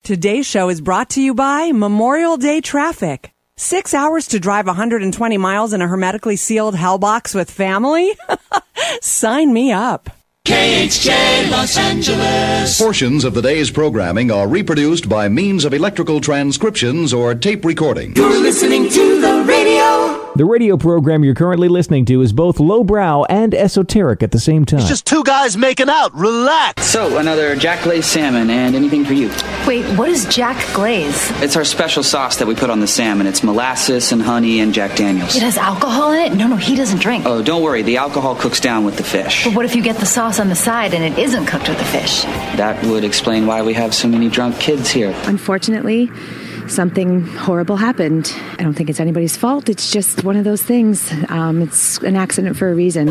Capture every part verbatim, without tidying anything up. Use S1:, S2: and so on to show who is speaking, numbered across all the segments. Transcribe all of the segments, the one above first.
S1: Today's show is brought to you by Memorial Day Traffic. Six hours to drive one hundred twenty miles in a hermetically sealed hellbox with family? Sign me up.
S2: K H J Los Angeles.
S3: Portions of the day's programming are reproduced by means of electrical transcriptions or tape recording.
S2: You're listening to the radio.
S4: The radio program you're currently listening to is both lowbrow and esoteric at the same time.
S5: It's just two guys making out. Relax.
S6: So, another Jack Glaze salmon, and anything for you?
S7: Wait, what is Jack Glaze?
S6: It's our special sauce that we put on the salmon. It's molasses and honey and Jack Daniels.
S7: It has alcohol in it? No, no, he doesn't drink.
S6: Oh, don't worry. The alcohol cooks down with the fish.
S7: But what if you get the sauce on the side and it isn't cooked with the fish?
S6: That would explain why we have so many drunk kids here.
S8: Unfortunately, something horrible happened. I don't think it's anybody's fault. It's just one of those things. Um, it's an accident for a reason.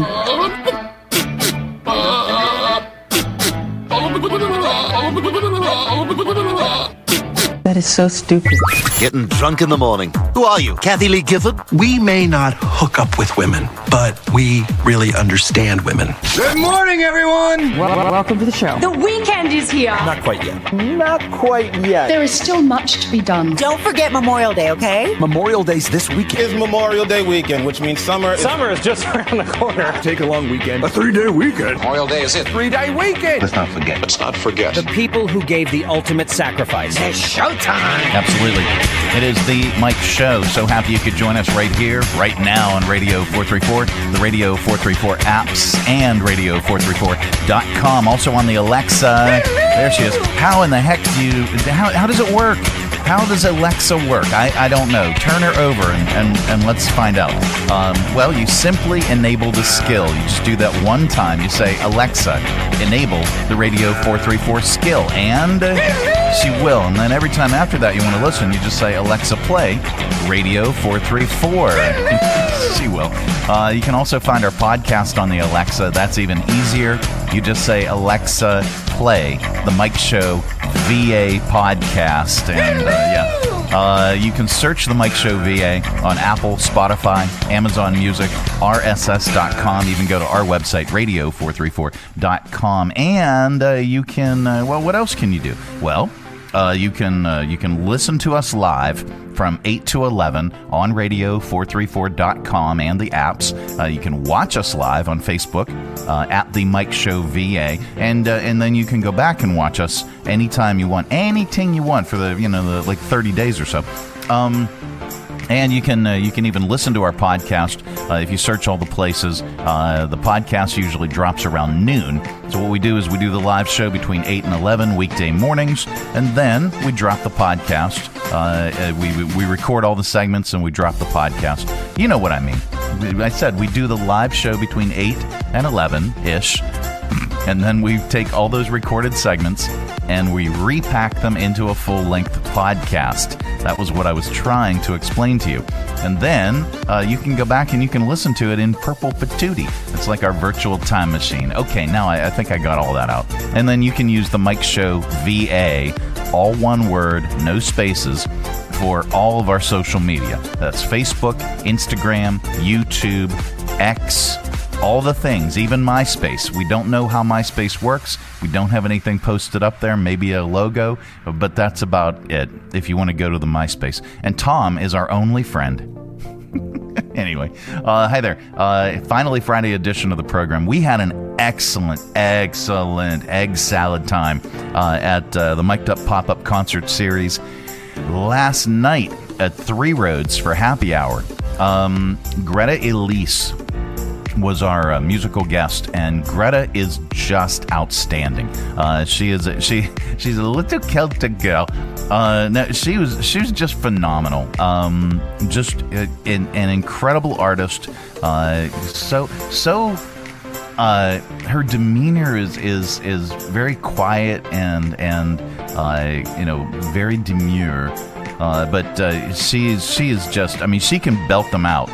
S9: That is so stupid.
S5: Getting drunk in the morning. Who are you, Kathy Lee Gifford?
S10: We may not hook up with women, but we really understand women.
S11: Good morning, everyone.
S9: Well, welcome to the show.
S7: The weekend is here.
S5: Not quite yet.
S10: Not quite yet.
S12: There is still much to be done.
S13: Don't forget Memorial Day, okay?
S10: Memorial Day's this weekend.
S11: It's Memorial Day weekend, which means summer is...
S14: Summer is just around the corner.
S10: Take a long weekend.
S11: A three-day weekend.
S15: Memorial Day is it.
S11: Three-day weekend.
S15: Let's not forget. Let's not forget.
S16: The people who gave the ultimate sacrifice.
S11: It's showtime.
S17: Absolutely. It is the Mike Show. So happy you could join us right here, right now on Radio four thirty-four, the Radio four thirty-four apps, and radio four thirty-four dot com. Also on the Alexa. There she is. How in the heck do you, how, how does it work? How does Alexa work? I, I don't know. Turn her over and, and, and let's find out. Um, well, you simply enable the skill. You just do that one time. You say, Alexa, enable the Radio four thirty-four skill. And uh, she will. And then every time after that you want to listen, you just say, Alexa, play Radio four thirty-four. She will. Uh, you can also find our podcast on the Alexa. That's even easier. You just say, Alexa, play the Mike Show V A podcast. And uh, yeah, uh, you can search the Mike Show V A on Apple, Spotify, Amazon Music, R S S dot com. Even go to our website, radio four thirty-four dot com. And uh, you can, uh, well, what else can you do? Well, uh, you can uh, you can listen to us live from eight to eleven on radio four thirty-four dot com and the apps. Uh, you can watch us live on Facebook uh, at the Mike Show V A, and uh, and then you can go back and watch us anytime you want, anything you want for the you know the like thirty days or so. Um, And you can uh, you can even listen to our podcast uh, if you search all the places. Uh, the podcast usually drops around noon. So what we do is we do the live show between eight and eleven weekday mornings, and then we drop the podcast. Uh, we we record all the segments and we drop the podcast. You know what I mean. I said we do the live show between eight and eleven-ish, and then we take all those recorded segments and we repack them into a full-length podcast. That was what I was trying to explain to you. And then uh, you can go back and you can listen to it in purple patootie. It's like our virtual time machine. Okay, now I, I think I got all that out. And then you can use the Mike Show V A, all one word, no spaces, for all of our social media. That's Facebook, Instagram, YouTube, X, all the things, even MySpace. We don't know how MySpace works. We don't have anything posted up there, maybe a logo, but that's about it if you want to go to the MySpace. And Tom is our only friend. Anyway, uh, hi there. Uh, finally, Friday edition of the program. We had an excellent, excellent egg salad time uh, at uh, the Mic'd Up Pop-Up Concert Series last night at Three Roads for happy hour. Um, Greta Elise was our uh, musical guest, and Greta is just outstanding. Uh, she is a, she she's a little Celtic girl. Uh, no, she was she was just phenomenal. Um, just a, an, an incredible artist. Uh, so so. Uh, her demeanor is, is is very quiet and and uh, you know very demure, uh, but uh, she is she is just I mean she can belt them out.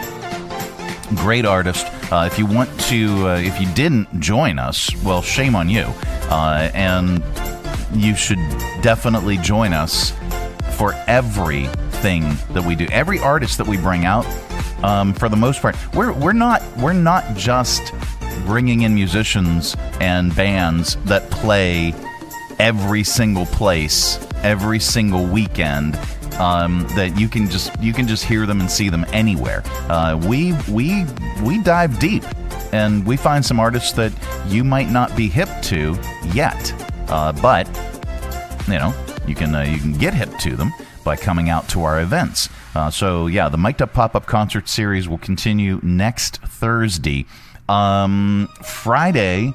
S17: Great artist. Uh, if you want to, uh, if you didn't join us, well, shame on you. Uh, and you should definitely join us for everything that we do. Every artist that we bring out, um, for the most part, we're we're not we're not just bringing in musicians and bands that play every single place every single weekend. Um, that you can just you can just hear them and see them anywhere. Uh, we we we dive deep, and we find some artists that you might not be hip to yet, uh, but you know you can uh, you can get hip to them by coming out to our events. Uh, so yeah, the Mic'd Up Pop-Up Concert Series will continue next Thursday. Um, Friday,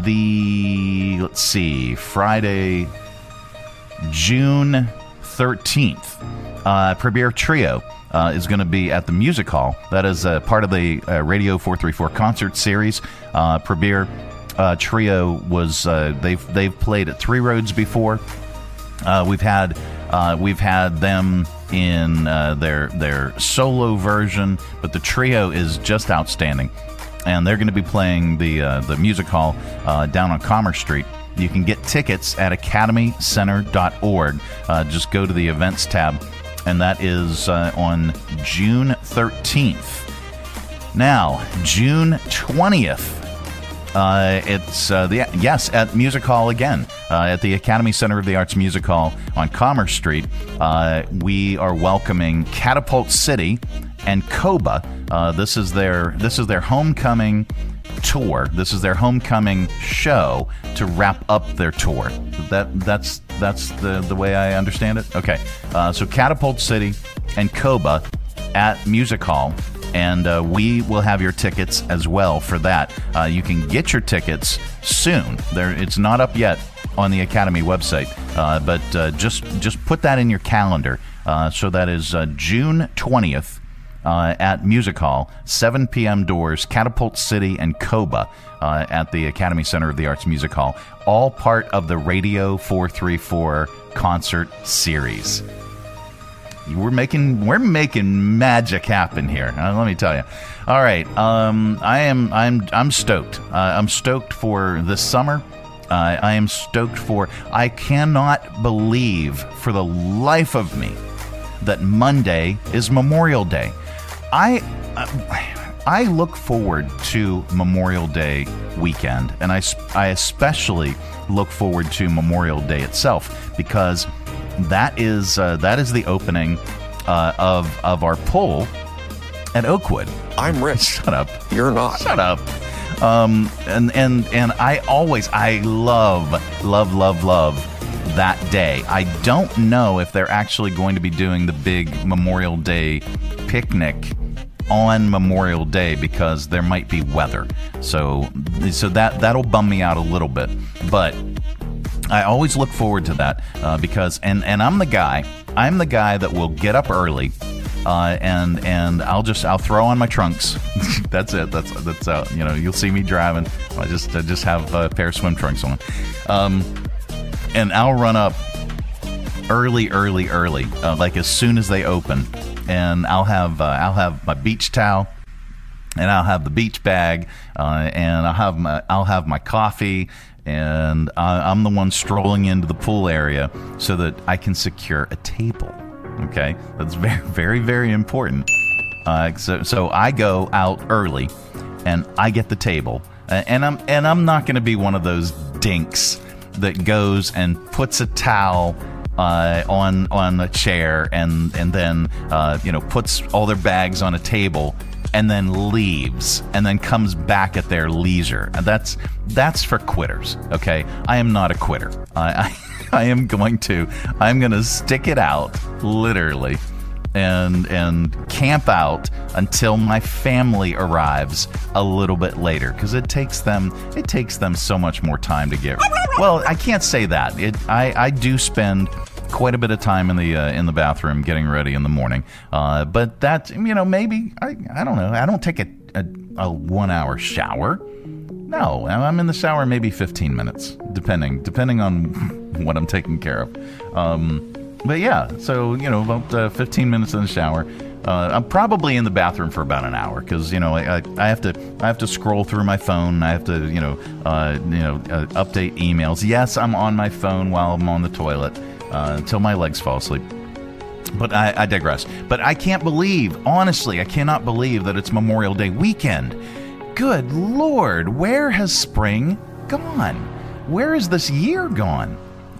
S17: the let's see, Friday, June thirteenth, uh, Premier Trio uh, is going to be at the Music Hall. That is uh, part of the uh, Radio four thirty-four concert series. Uh, Premier uh, Trio was uh, they've they've played at Three Roads before. Uh, we've had uh, we've had them in uh, their their solo version, but the trio is just outstanding, and they're going to be playing the uh, the Music Hall uh, down on Commerce Street. You can get tickets at academy center dot org. Uh, just go to the events tab, and that is uh, on June thirteenth. Now, June twentieth. Uh, it's uh, the yes at Music Hall again, uh, at the Academy Center of the Arts Music Hall on Commerce Street. Uh, we are welcoming Catapult City and Koba. Uh, this is their this is their homecoming tour. This is their homecoming show to wrap up their tour. That that's that's the the way I understand it. Okay, uh, so Catapult City and Koba at Music Hall. And uh, we will have your tickets as well for that. Uh, you can get your tickets soon. There, it's not up yet on the Academy website, uh, but uh, just just put that in your calendar. Uh, so that is uh, June twentieth uh, at Music Hall, seven p.m. doors, Catapult City and Koba uh, at the Academy Center of the Arts Music Hall. All part of the Radio four thirty-four concert series. We're making we're making magic happen here. Uh, let me tell you. All right, um, I am I'm I'm stoked. Uh, I'm stoked for this summer. Uh, I am stoked for. I cannot believe for the life of me that Monday is Memorial Day. I uh, I look forward to Memorial Day weekend, and I I especially look forward to Memorial Day itself because. That is uh, that is the opening uh, of of our poll at Oakwood.
S14: I'm rich.
S17: Shut up.
S14: You're not.
S17: Shut up. Um, and and and I always I love love love love that day. I don't know if they're actually going to be doing the big Memorial Day picnic on Memorial Day because there might be weather. So so that that'll bum me out a little bit, but. I always look forward to that uh, because, and, and I'm the guy, I'm the guy that will get up early uh, and and I'll just I'll throw on my trunks. That's it. That's that's uh, you know you'll see me driving. I just I just have a pair of swim trunks on, um, and I'll run up early, early, early, uh, like as soon as they open, and I'll have uh, I'll have my beach towel. And I'll have the beach bag, uh, and I'll have my I'll have my coffee, and I, I'm the one strolling into the pool area so that I can secure a table. Okay, that's very very very important. Uh, so so I go out early, and I get the table, uh, and I'm and I'm not going to be one of those dinks that goes and puts a towel. Uh, on on a chair and and then uh, you know puts all their bags on a table and then leaves and then comes back at their leisure. And that's that's for quitters. Okay, I am not a quitter. I I, I am going to I'm going to stick it out literally and and camp out until my family arrives a little bit later because it takes them it takes them so much more time to get. Well, I can't say that. It I I do spend quite a bit of time in the uh, in the bathroom getting ready in the morning, uh, but that you know maybe I I don't know I don't take a a, a one hour shower. No, I'm in the shower maybe fifteen minutes, depending depending on what I'm taking care of. Um, but yeah, so you know about uh, fifteen minutes in the shower. Uh, I'm probably in the bathroom for about an hour because you know I, I, I have to I have to scroll through my phone. I have to you know uh, you know uh, update emails. Yes, I'm on my phone while I'm on the toilet. Uh, until my legs fall asleep. But I, I digress. But I can't believe, honestly, I cannot believe that it's Memorial Day weekend. Good Lord, where has spring gone? Where is this year gone?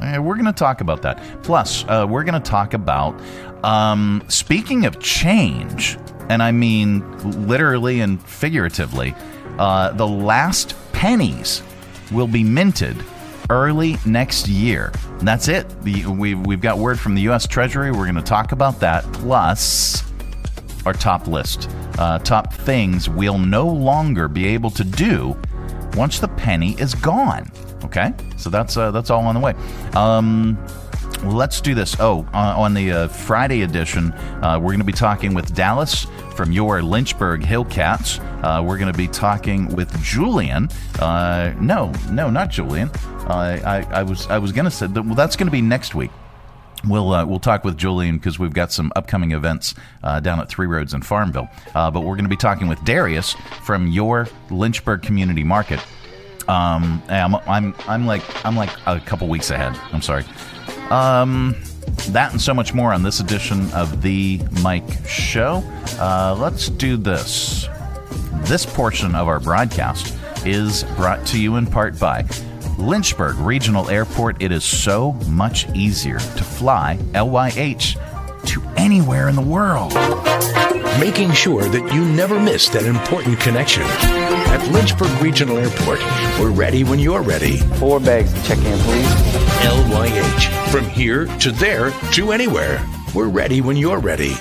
S17: Uh, we're going to talk about that. Plus, uh, we're going to talk about, um, speaking of change, and I mean literally and figuratively, uh, the last pennies will be minted early next year. That's it. The, we've, we've got word from the U S Treasury. We're going to talk about that. Plus, our top list. Uh, top things we'll no longer be able to do once the penny is gone. Okay? So that's uh, that's all on the way. Um, let's do this. Oh, uh, on the uh, Friday edition, uh, we're going to be talking with Dallas from your Lynchburg Hillcats. Uh, we're going to be talking with Julian. Uh, no, no, not Julian. Uh, I, I was I was going to say that, well, that's going to be next week. We'll uh, we'll talk with Julian because we've got some upcoming events uh, down at Three Roads in Farmville. Uh, but we're going to be talking with Darius from your Lynchburg Community Market. Um, I'm I'm I'm like I'm like a couple weeks ahead. I'm sorry. Um, that and so much more on this edition of the Mike Show. Uh, let's do this. This portion of our broadcast is brought to you in part by Lynchburg Regional Airport. It is so much easier to fly L Y H to anywhere in the world.
S14: Making sure that you never miss that important connection. At Lynchburg Regional Airport, we're ready when you're ready.
S15: Four bags to check in, please.
S14: L Y H. From here to there to anywhere. We're ready when you're ready.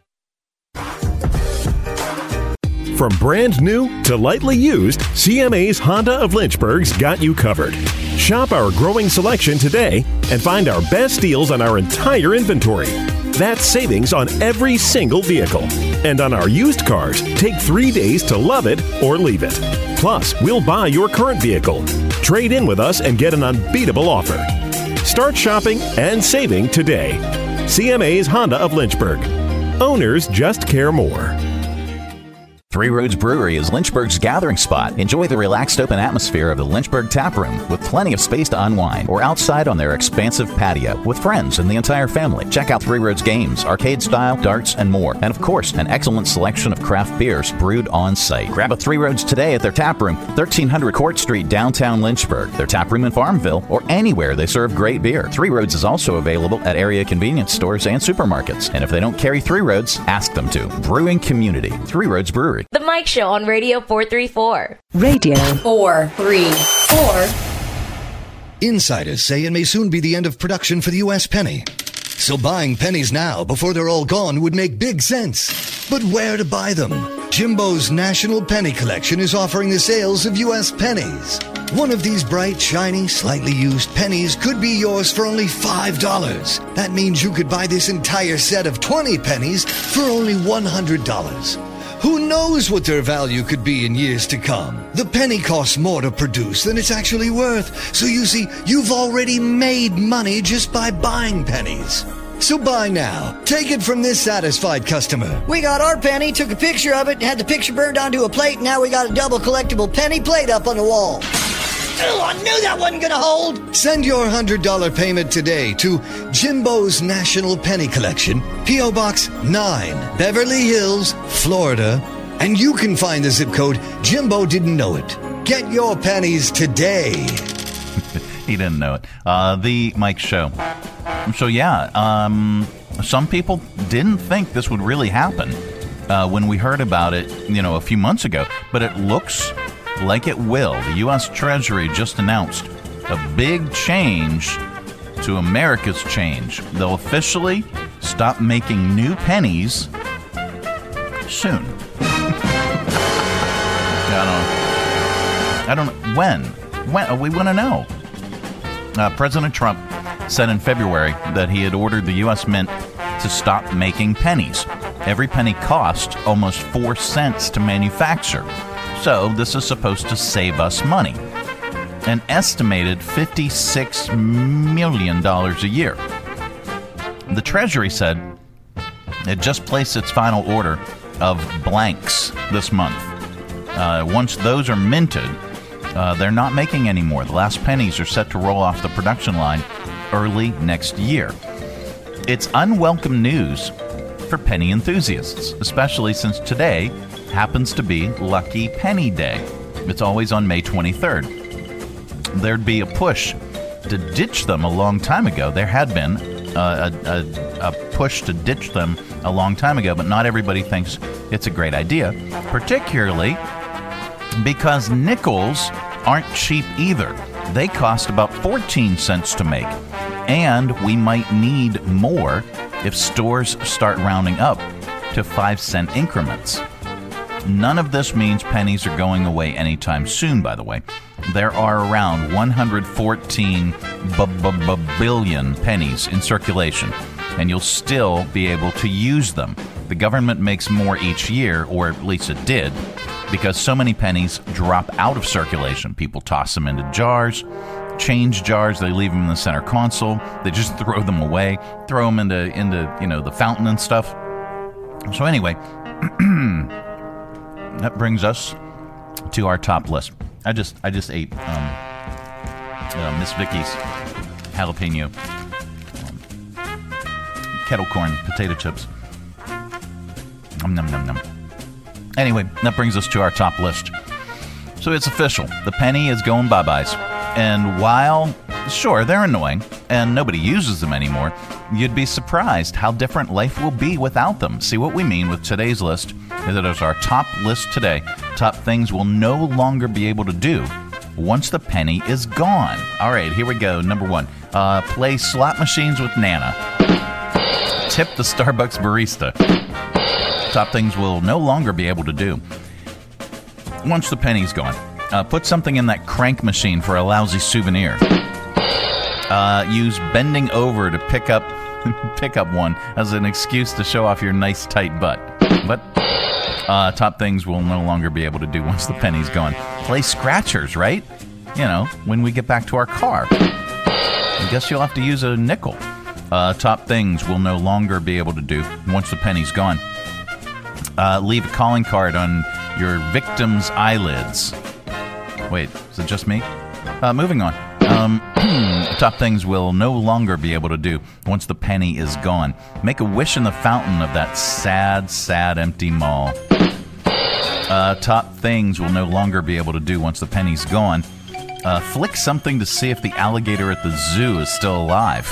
S18: From brand new to lightly used, C M A's Honda of Lynchburg's got you covered. Shop our growing selection today and find our best deals on our entire inventory. That's savings on every single vehicle. And on our used cars, take three days to love it or leave it. Plus, we'll buy your current vehicle. Trade in with us and get an unbeatable offer. Start shopping and saving today. C M A's Honda of Lynchburg. Owners just care more.
S19: Three Roads Brewery is Lynchburg's gathering spot. Enjoy the relaxed open atmosphere of the Lynchburg Tap Room with plenty of space to unwind, or outside on their expansive patio with friends and the entire family. Check out Three Roads games, arcade style, darts, and more. And of course, an excellent selection of craft beers brewed on site. Grab a Three Roads today at their tap room, thirteen hundred Court Street, downtown Lynchburg, their tap room in Farmville, or anywhere they serve great beer. Three Roads is also available at area convenience stores and supermarkets. And if they don't carry Three Roads, ask them to. Brewing community. Three Roads Brewery.
S20: The Mike Show on Radio four thirty-four.
S1: Radio
S20: four thirty-four.
S3: Insiders say it may soon be the end of production for the U S penny. So buying pennies now before they're all gone would make big sense. But where to buy them? Jimbo's National Penny Collection is offering the sales of U S pennies. One of these bright, shiny, slightly used pennies could be yours for only five dollars. That means you could buy this entire set of twenty pennies for only one hundred dollars. Who knows what their value could be in years to come? The penny costs more to produce than it's actually worth. So you see, you've already made money just by buying pennies. So buy now. Take it from this satisfied customer.
S21: We got our penny, took a picture of it, had the picture burned onto a plate, and now we got a double collectible penny plate up on the wall. Oh, I knew that wasn't going to hold.
S3: Send your one hundred dollars payment today to Jimbo's National Penny Collection, P O. Box nine, Beverly Hills, Florida. And you can find the zip code Jimbo didn't know it. Get your pennies today.
S17: He didn't know it. Uh, the Mike Show. So, yeah, um, some people didn't think this would really happen uh, when we heard about it, you know, a few months ago. But it looks like it will. The U S Treasury just announced a big change to America's change. They'll officially stop making new pennies soon. I don't, I don't know. When? When? We want to know. Uh, President Trump said in February that he had ordered the U S Mint to stop making pennies. Every penny cost almost four cents to manufacture. So this is supposed to save us money, an estimated fifty-six million dollars a year. The Treasury said it just placed its final order of blanks this month. Uh, once those are minted, uh, they're not making any more. The last pennies are set to roll off the production line early next year. It's unwelcome news for penny enthusiasts, especially since today happens to be Lucky Penny Day. It's always on May twenty-third. There'd be a push to ditch them a long time ago. There had been uh, a, a, a push to ditch them a long time ago, but not everybody thinks it's a great idea, particularly because nickels aren't cheap either. They cost about fourteen cents to make, and we might need more if stores start rounding up to five cent increments. None of this means pennies are going away anytime soon, by the way. There are around one hundred fourteen billion pennies in circulation, and you'll still be able to use them. The government makes more each year, or at least it did, because so many pennies drop out of circulation. People toss them into jars, change jars, they leave them in the center console, they just throw them away, throw them into, into you know, the fountain and stuff. So anyway, that brings us to our top list. I just I just ate um, uh, Miss Vicky's jalapeno um, kettle corn potato chips. Nom, nom, nom, nom. Anyway, that brings us to our top list. So it's official. The penny is going bye-byes. And while, sure, they're annoying and nobody uses them anymore, you'd be surprised how different life will be without them. See, what we mean with today's list is that it's our top list today. Top things we'll no longer be able to do once the penny is gone. All right, here we go. Number one, uh, play slot machines with Nana. Tip the Starbucks barista. Top things we'll no longer be able to do once the penny's gone. Uh, put something in that crank machine for a lousy souvenir. Uh, use bending over to pick up pick up one as an excuse to show off your nice tight butt. But uh, top things we'll no longer be able to do once the penny's gone. Play scratchers, right? You know, when we get back to our car. I guess you'll have to use a nickel. Uh, top things we'll no longer be able to do once the penny's gone. Uh, leave a calling card on your victim's eyelids. Wait, is it just me? Uh, moving on. Um, top things we'll no longer be able to do once the penny is gone. Make a wish in the fountain of that sad, sad empty mall. Uh, top things we'll no longer be able to do once the penny's gone. Uh, flick something to see if the alligator at the zoo is still alive.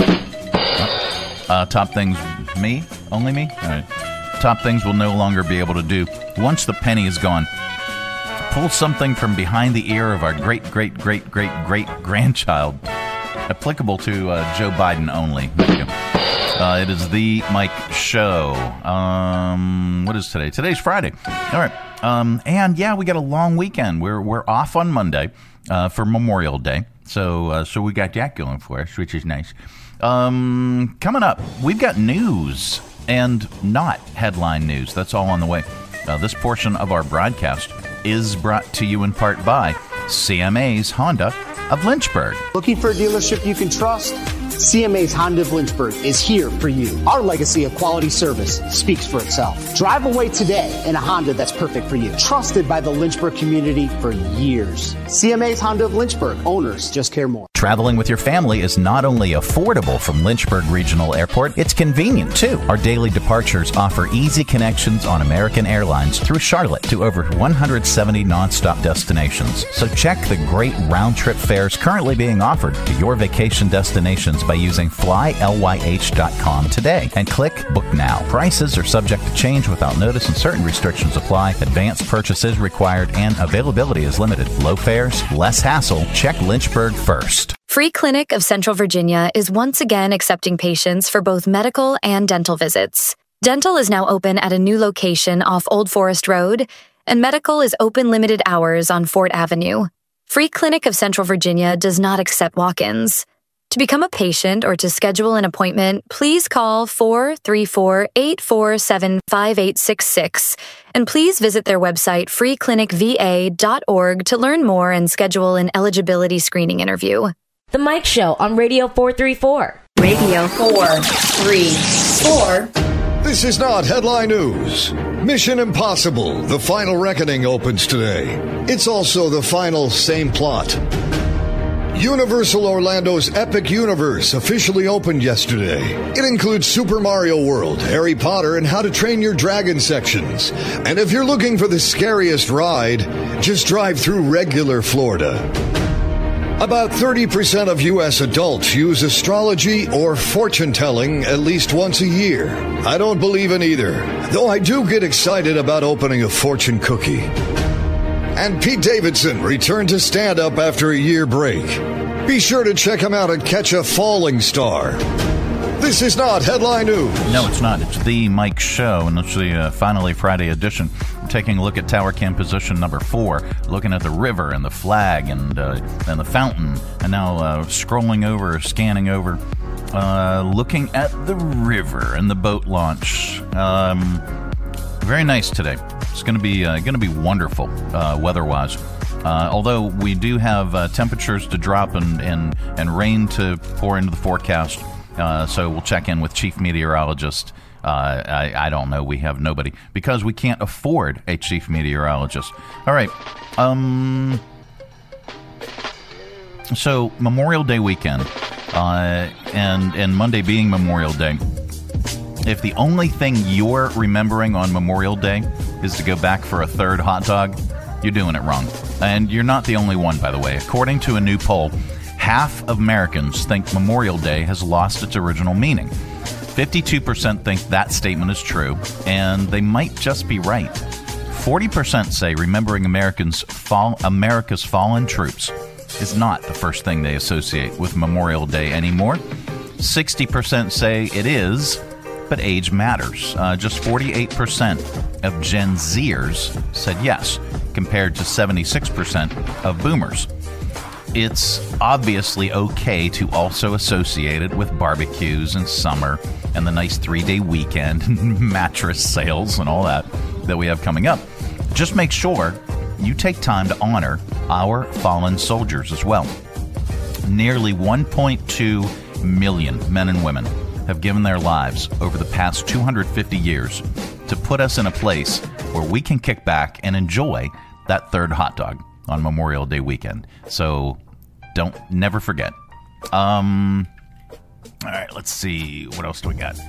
S17: Uh, top things, me? Only me? All right. Top things we'll no longer be able to do once the penny is gone. Pull something from behind the ear of our great, great, great, great, great grandchild. Applicable to uh, Joe Biden only. There you go. Uh, it is the Mike Show. Um, what is today? Today's Friday. All right. Um, and yeah, we got a long weekend. We're we're off on Monday uh, for Memorial Day. So uh, so we got that going for us, which is nice. Um, coming up, we've got news and not headline news. That's all on the way. Uh, this portion of our broadcast is brought to you in part by C M A's Honda of Lynchburg.
S2: Looking for a dealership you can trust? C M A's Honda of Lynchburg is here for you. Our legacy of quality service speaks for itself. Drive away today in a Honda that's perfect for you. Trusted by the Lynchburg community for years. C M A's Honda of Lynchburg. Owners just care more.
S19: Traveling with your family is not only affordable from Lynchburg Regional Airport, it's convenient too. Our daily departures offer easy connections on American Airlines through Charlotte to over one hundred seventy nonstop destinations. So check the great round-trip fares currently being offered to your vacation destinations by using fly L Y H dot com today and click Book Now. Prices are subject to change without notice and certain restrictions apply. Advanced purchases required and availability is limited. Low fares, less hassle. Check Lynchburg first.
S22: Free Clinic of Central Virginia is once again accepting patients for both medical and dental visits. Dental is now open at a new location off Old Forest Road, and medical is open limited hours on Fort Avenue. Free Clinic of Central Virginia does not accept walk-ins. To become a patient or to schedule an appointment, please call four three four, eight four seven, five eight six six and please visit their website free clinic v a dot org to learn more and schedule an eligibility screening interview.
S20: The Mike Show on Radio four thirty-four. Radio four thirty-four.
S3: This is not headline news. Mission Impossible, The Final Reckoning opens today. It's also the final same plot. Universal Orlando's Epic Universe officially opened yesterday. It includes Super Mario World, Harry Potter, and How to Train Your Dragon sections. And if you're looking for the scariest ride, just drive through regular Florida. About thirty percent of U S adults use astrology or fortune-telling at least once a year. I don't believe in either, though I do get excited about opening a fortune cookie. And Pete Davidson returned to stand-up after a year break. Be sure to check him out at Catch a Falling Star. This is not Headline News.
S17: No, it's not. It's the Mike Show, and it's the uh, Finally Friday edition. We're taking a look at Tower Cam position number four, looking at the river and the flag and uh, and the fountain, and now uh, scrolling over, scanning over, uh, looking at the river and the boat launch. Um, very nice today. It's going to be uh, going to be wonderful uh, weather-wise. Uh, although we do have uh, temperatures to drop and, and, and rain to pour into the forecast. Uh, so we'll check in with chief meteorologist. Uh, I, I don't know. We have nobody because we can't afford a chief meteorologist. All right. Um. So Memorial Day weekend, uh, and and Monday being Memorial Day. If the only thing you're remembering on Memorial Day is to go back for a third hot dog, you're doing it wrong. And you're not the only one, by the way. According to a new poll, half of Americans think Memorial Day has lost its original meaning. fifty-two percent think that statement is true, and they might just be right. forty percent say remembering Americans fall, America's fallen troops is not the first thing they associate with Memorial Day anymore. sixty percent say it is, but age matters. Uh, just forty-eight percent of Gen Zers said yes, compared to seventy-six percent of boomers. It's obviously okay to also associate it with barbecues and summer and the nice three-day weekend and mattress sales and all that that we have coming up. Just make sure you take time to honor our fallen soldiers as well. Nearly one point two million men and women have given their lives over the past two hundred fifty years to put us in a place where we can kick back and enjoy that third hot dog on Memorial Day weekend. So don't never forget. Um, all right, let's see. What else do we got?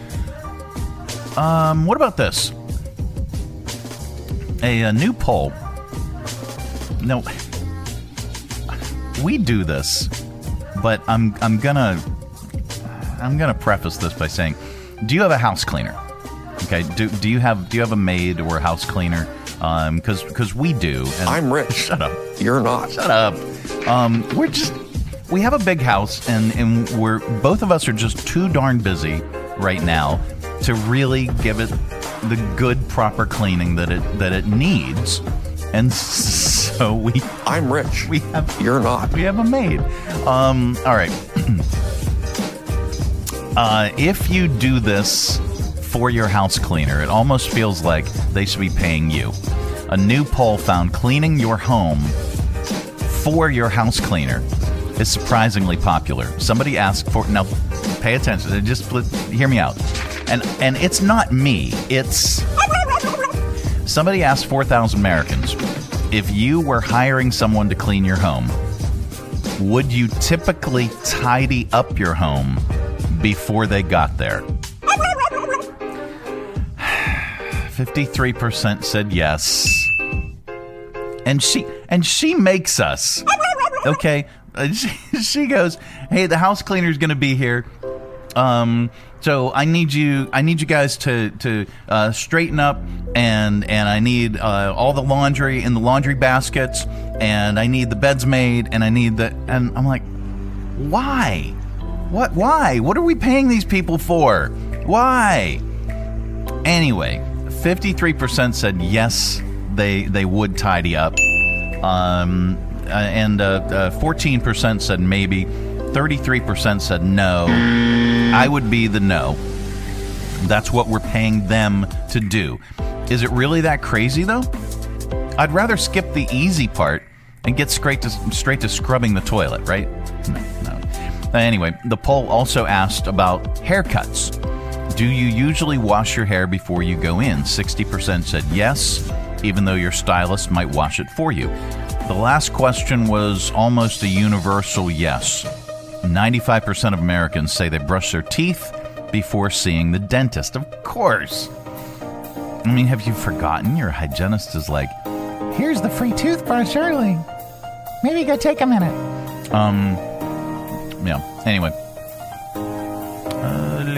S17: Um, what about this? A, a new poll. No, we do this, but I'm I'm gonna I'm gonna preface this by saying, do you have a house cleaner? Okay, do do you have do you have a maid or a house cleaner? Um, because because we do. And
S4: I'm rich.
S17: Shut up.
S4: You're not.
S17: Shut up. Um, we're just we have a big house, and and we're both of us are just too darn busy right now to really give it the good proper cleaning that it that it needs. And so we
S4: I'm rich.
S17: We have
S4: You're not.
S17: We have a maid. Um, all right. uh, if you do this for your house cleaner, it almost feels like they should be paying you. A new poll found cleaning your home for your house cleaner is surprisingly popular. Somebody asked for, now pay attention, just hear me out. And and it's not me, it's somebody asked four thousand Americans, if you were hiring someone to clean your home, would you typically tidy up your home before they got there? fifty-three percent said yes. And she and she makes us. Okay? She, she goes, "Hey, the house cleaner's going to be here. Um so I need you I need you guys to to uh, straighten up, and and I need uh, all the laundry in the laundry baskets, and I need the beds made, and I need the..." And I'm like, "Why? What why? What are we paying these people for? Why?" Anyway, fifty-three percent said yes, they they would tidy up. Um, uh, and uh, uh, fourteen percent said maybe. thirty-three percent said no. I would be the no. That's what we're paying them to do. Is it really that crazy, though? I'd rather skip the easy part and get straight to, straight to scrubbing the toilet, right? No, no. Anyway, the poll also asked about haircuts. Do you usually wash your hair before you go in? sixty percent said yes, even though your stylist might wash it for you. The last question was almost a universal yes. ninety-five percent of Americans say they brush their teeth before seeing the dentist. Of course. I mean, have you forgotten your hygienist is like, "Here's the free toothbrush early. Maybe go take a minute." Um, yeah. Anyway, uh,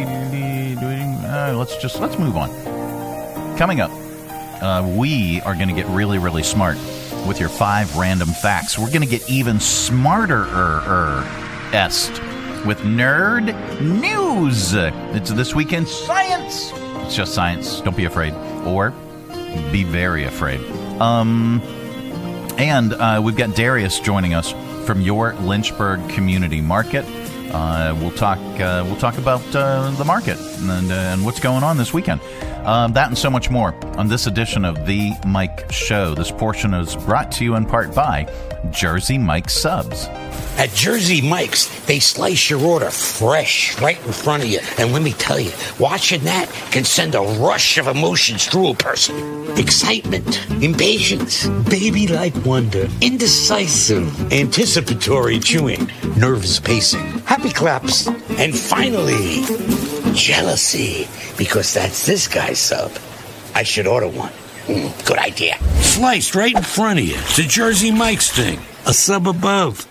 S17: let's just let's move on. Coming up, uh, we are going to get really, really smart with your five random facts. We're going to get even smarter-er-est with Nerd News. It's This Week in Science. It's just science. Don't be afraid. Or be very afraid. Um, and uh, we've got Darius joining us from your Lynchburg Community Market. Uh, we'll talk. Uh, we'll talk about uh, the market and, uh, and what's going on this weekend. Um, that and so much more on this edition of The Mike Show. This portion is brought to you in part by Jersey Mike's Subs.
S4: At Jersey Mike's, they slice your order fresh right in front of you. And let me tell you, watching that can send a rush of emotions through a person. Excitement, impatience, baby-like wonder, indecisive, anticipatory chewing, nervous pacing, happy claps, and finally, jealousy. Because that's this guy's sub. I should order one. Mm, good idea. Sliced right in front of you. It's a Jersey Mike's thing. A sub above.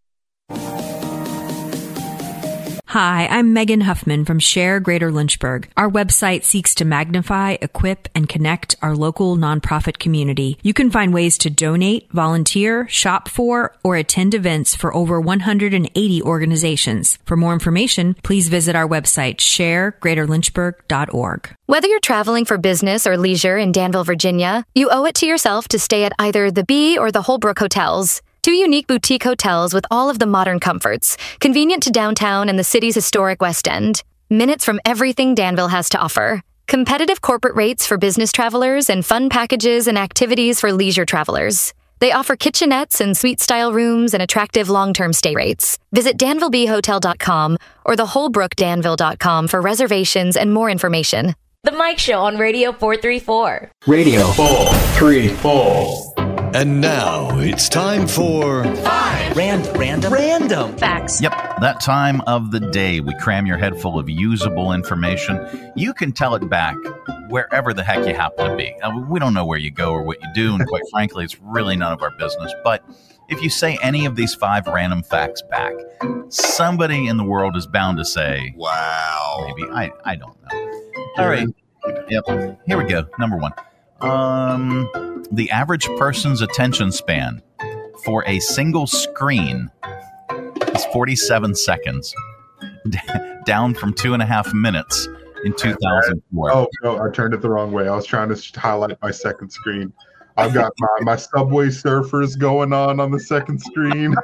S6: Hi, I'm Megan Huffman from Share Greater Lynchburg. Our website seeks to magnify, equip, and connect our local nonprofit community. You can find ways to donate, volunteer, shop for, or attend events for over one hundred eighty organizations. For more information, please visit our website, share greater lynchburg dot org.
S22: Whether you're traveling for business or leisure in Danville, Virginia, you owe it to yourself to stay at either the Bee or the Holbrook hotels. Two unique boutique hotels with all of the modern comforts, convenient to downtown and the city's historic West End. Minutes from everything Danville has to offer. Competitive corporate rates for business travelers and fun packages and activities for leisure travelers. They offer kitchenettes and suite-style rooms and attractive long-term stay rates. Visit danville bee hotel dot com or the holbrook danville dot com for reservations and more information.
S20: The Mike Show on Radio four thirty-four.
S18: Radio four thirty-four.
S3: And now it's time for
S17: Five Random Random Random
S20: Facts.
S17: Yep, that time of the day we cram your head full of usable information. You can tell it back wherever the heck you happen to be. Uh, we don't know where you go or what you do, and quite frankly, it's really none of our business. But if you say any of these five random facts back, somebody in the world is bound to say, "Wow." Maybe I I don't know. All right. Yep. Here we go. Number one. Um, the average person's attention span for a single screen is forty-seven seconds, d- down from two and a half minutes in two thousand four.
S23: Oh, no, I turned it the wrong way. I was trying to highlight my second screen. I've got my, my Subway Surfers going on on the second screen.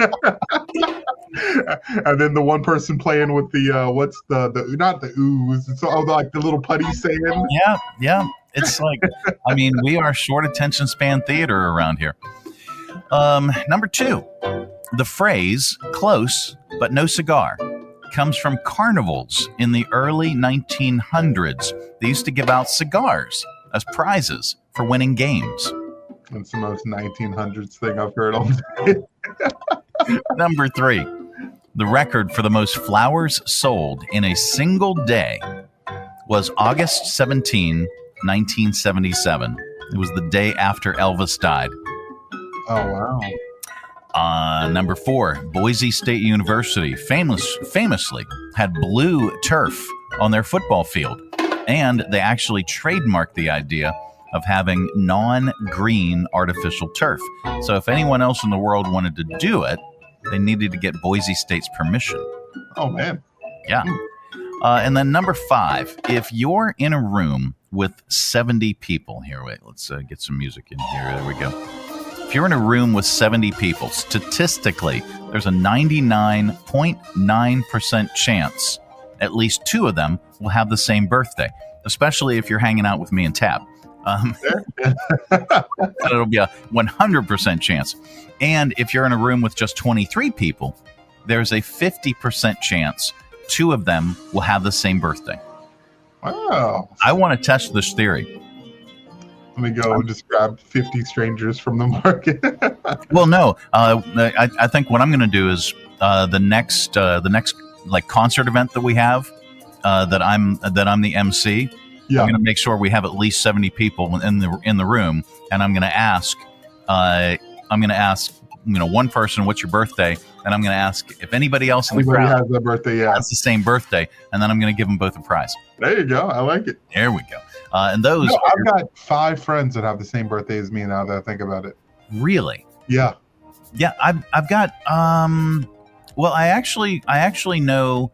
S23: And then the one person playing with the, uh, what's the, the not the ooze, it's all like the little putty sand.
S17: Yeah, yeah. It's like, I mean, we are short attention span theater around here. Um, number two, the phrase close but no cigar comes from carnivals in the early nineteen hundreds. They used to give out cigars as prizes for winning games.
S23: That's the most nineteen hundreds thing I've heard all day.
S17: Number three, the record for the most flowers sold in a single day was August seventeenth, nineteen seventy-seven. It was the day after Elvis died.
S23: Oh, wow.
S17: Uh, number four, Boise State University famous, famously had blue turf on their football field, and they actually trademarked the idea of having non-green artificial turf. So if anyone else in the world wanted to do it, they needed to get Boise State's permission.
S23: Oh, man.
S17: Yeah. Uh, and then number five, if you're in a room with seventy people, here, wait, let's uh, get some music in here. There we go. If you're in a room with seventy people, statistically, there's a ninety-nine point nine percent chance at least two of them will have the same birthday, especially if you're hanging out with me and Tab. Um, it'll be a one hundred percent chance. And if you're in a room with just twenty-three people, there's a fifty percent chance two of them will have the same birthday.
S23: Wow.
S17: I want to test this theory.
S23: Let me go and just grab fifty strangers from the market.
S17: Well, no. Uh, I, I think what I'm going to do is uh, the next uh, the next like concert event that we have uh, that I'm that I'm the M C. Yeah. I'm going to make sure we have at least seventy people in the in the room, and I'm going to ask. Uh, I'm going to ask you know, one person, what's your birthday? And I'm going to ask if anybody else in the
S23: Anybody
S17: crowd
S23: has their birthday, yeah.
S17: has the same birthday, and then I'm going to give them both a prize.
S23: There you go. I like it.
S17: There we go. Uh, and those
S23: No,
S17: are,
S23: I've got five friends that have the same birthday as me now that I think about it.
S17: really,
S23: Yeah.
S17: yeah. I've I've got um, well, I actually I actually know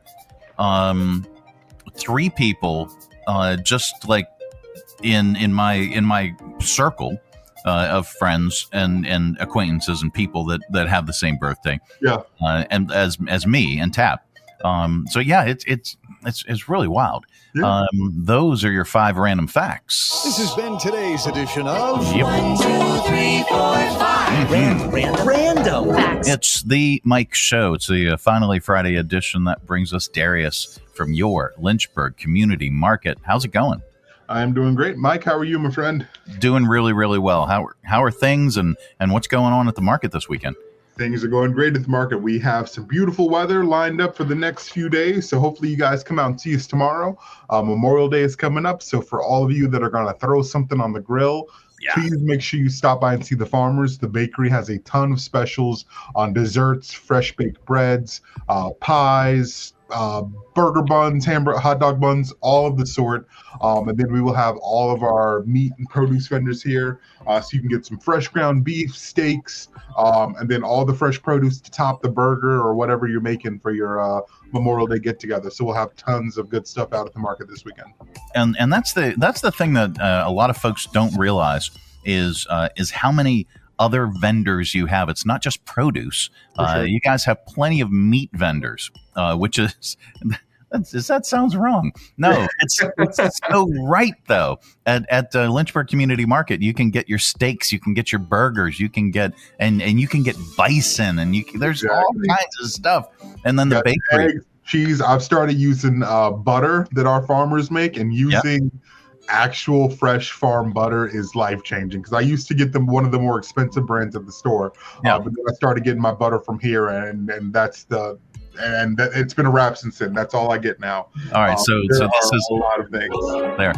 S17: um, three people uh, just like in in my in my circle uh, of friends and, and acquaintances and people that, that have the same birthday.
S23: Yeah.
S17: Uh, and as as me and Tap. Um, so yeah, it's it's it's it's really wild.
S23: Yeah.
S17: Um, those are your five random facts.
S3: This has been today's edition of
S17: Yep.
S3: One, two, three, four, five.
S17: Random,
S3: random, random facts.
S17: It's the Mike Show. It's the uh, Finally Friday edition that brings us Darius from your Lynchburg Community Market. How's it going?
S23: I'm doing great. Mike, how are you, my friend?
S17: Doing really, really well. How are, how are things and, and what's going on at the market this weekend?
S23: Things are going great at the market. We have some beautiful weather lined up for the next few days, so hopefully you guys come out and see us tomorrow. Uh, Memorial Day is coming up, so for all of you that are going to throw something on the grill, yeah. please make sure you stop by and see the farmers. The bakery has a ton of specials on desserts, fresh baked breads, uh, pies, uh, burger buns, hamburger, hot dog buns, all of the sort. Um, and then we will have all of our meat and produce vendors here, uh, so you can get some fresh ground beef, steaks, um, and then all the fresh produce to top the burger or whatever you're making for your uh, Memorial Day get together. So we'll have tons of good stuff out at the market this weekend.
S17: And and that's the that's the thing that uh, a lot of folks don't realize is uh, is how many other vendors you have. It's not just produce. Uh, sure. You guys have plenty of meat vendors, uh, which is. That's, that sounds wrong. No, it's, it's so right, though. At, at uh, Lynchburg Community Market, you can get your steaks, you can get your burgers, you can get and, and you can get bison, and you can, there's exactly. all kinds of stuff. And then the yeah, bakery,
S23: eggs, cheese. I've started using uh, butter that our farmers make, and using yep. actual fresh farm butter is life changing. Because I used to get them one of the more expensive brands at the store, yep. uh, but then I started getting my butter from here, and and that's the. And that, it's been a wrap since then. That's all I get now.
S17: All right, um, so so this is
S23: a lot of things.
S17: There.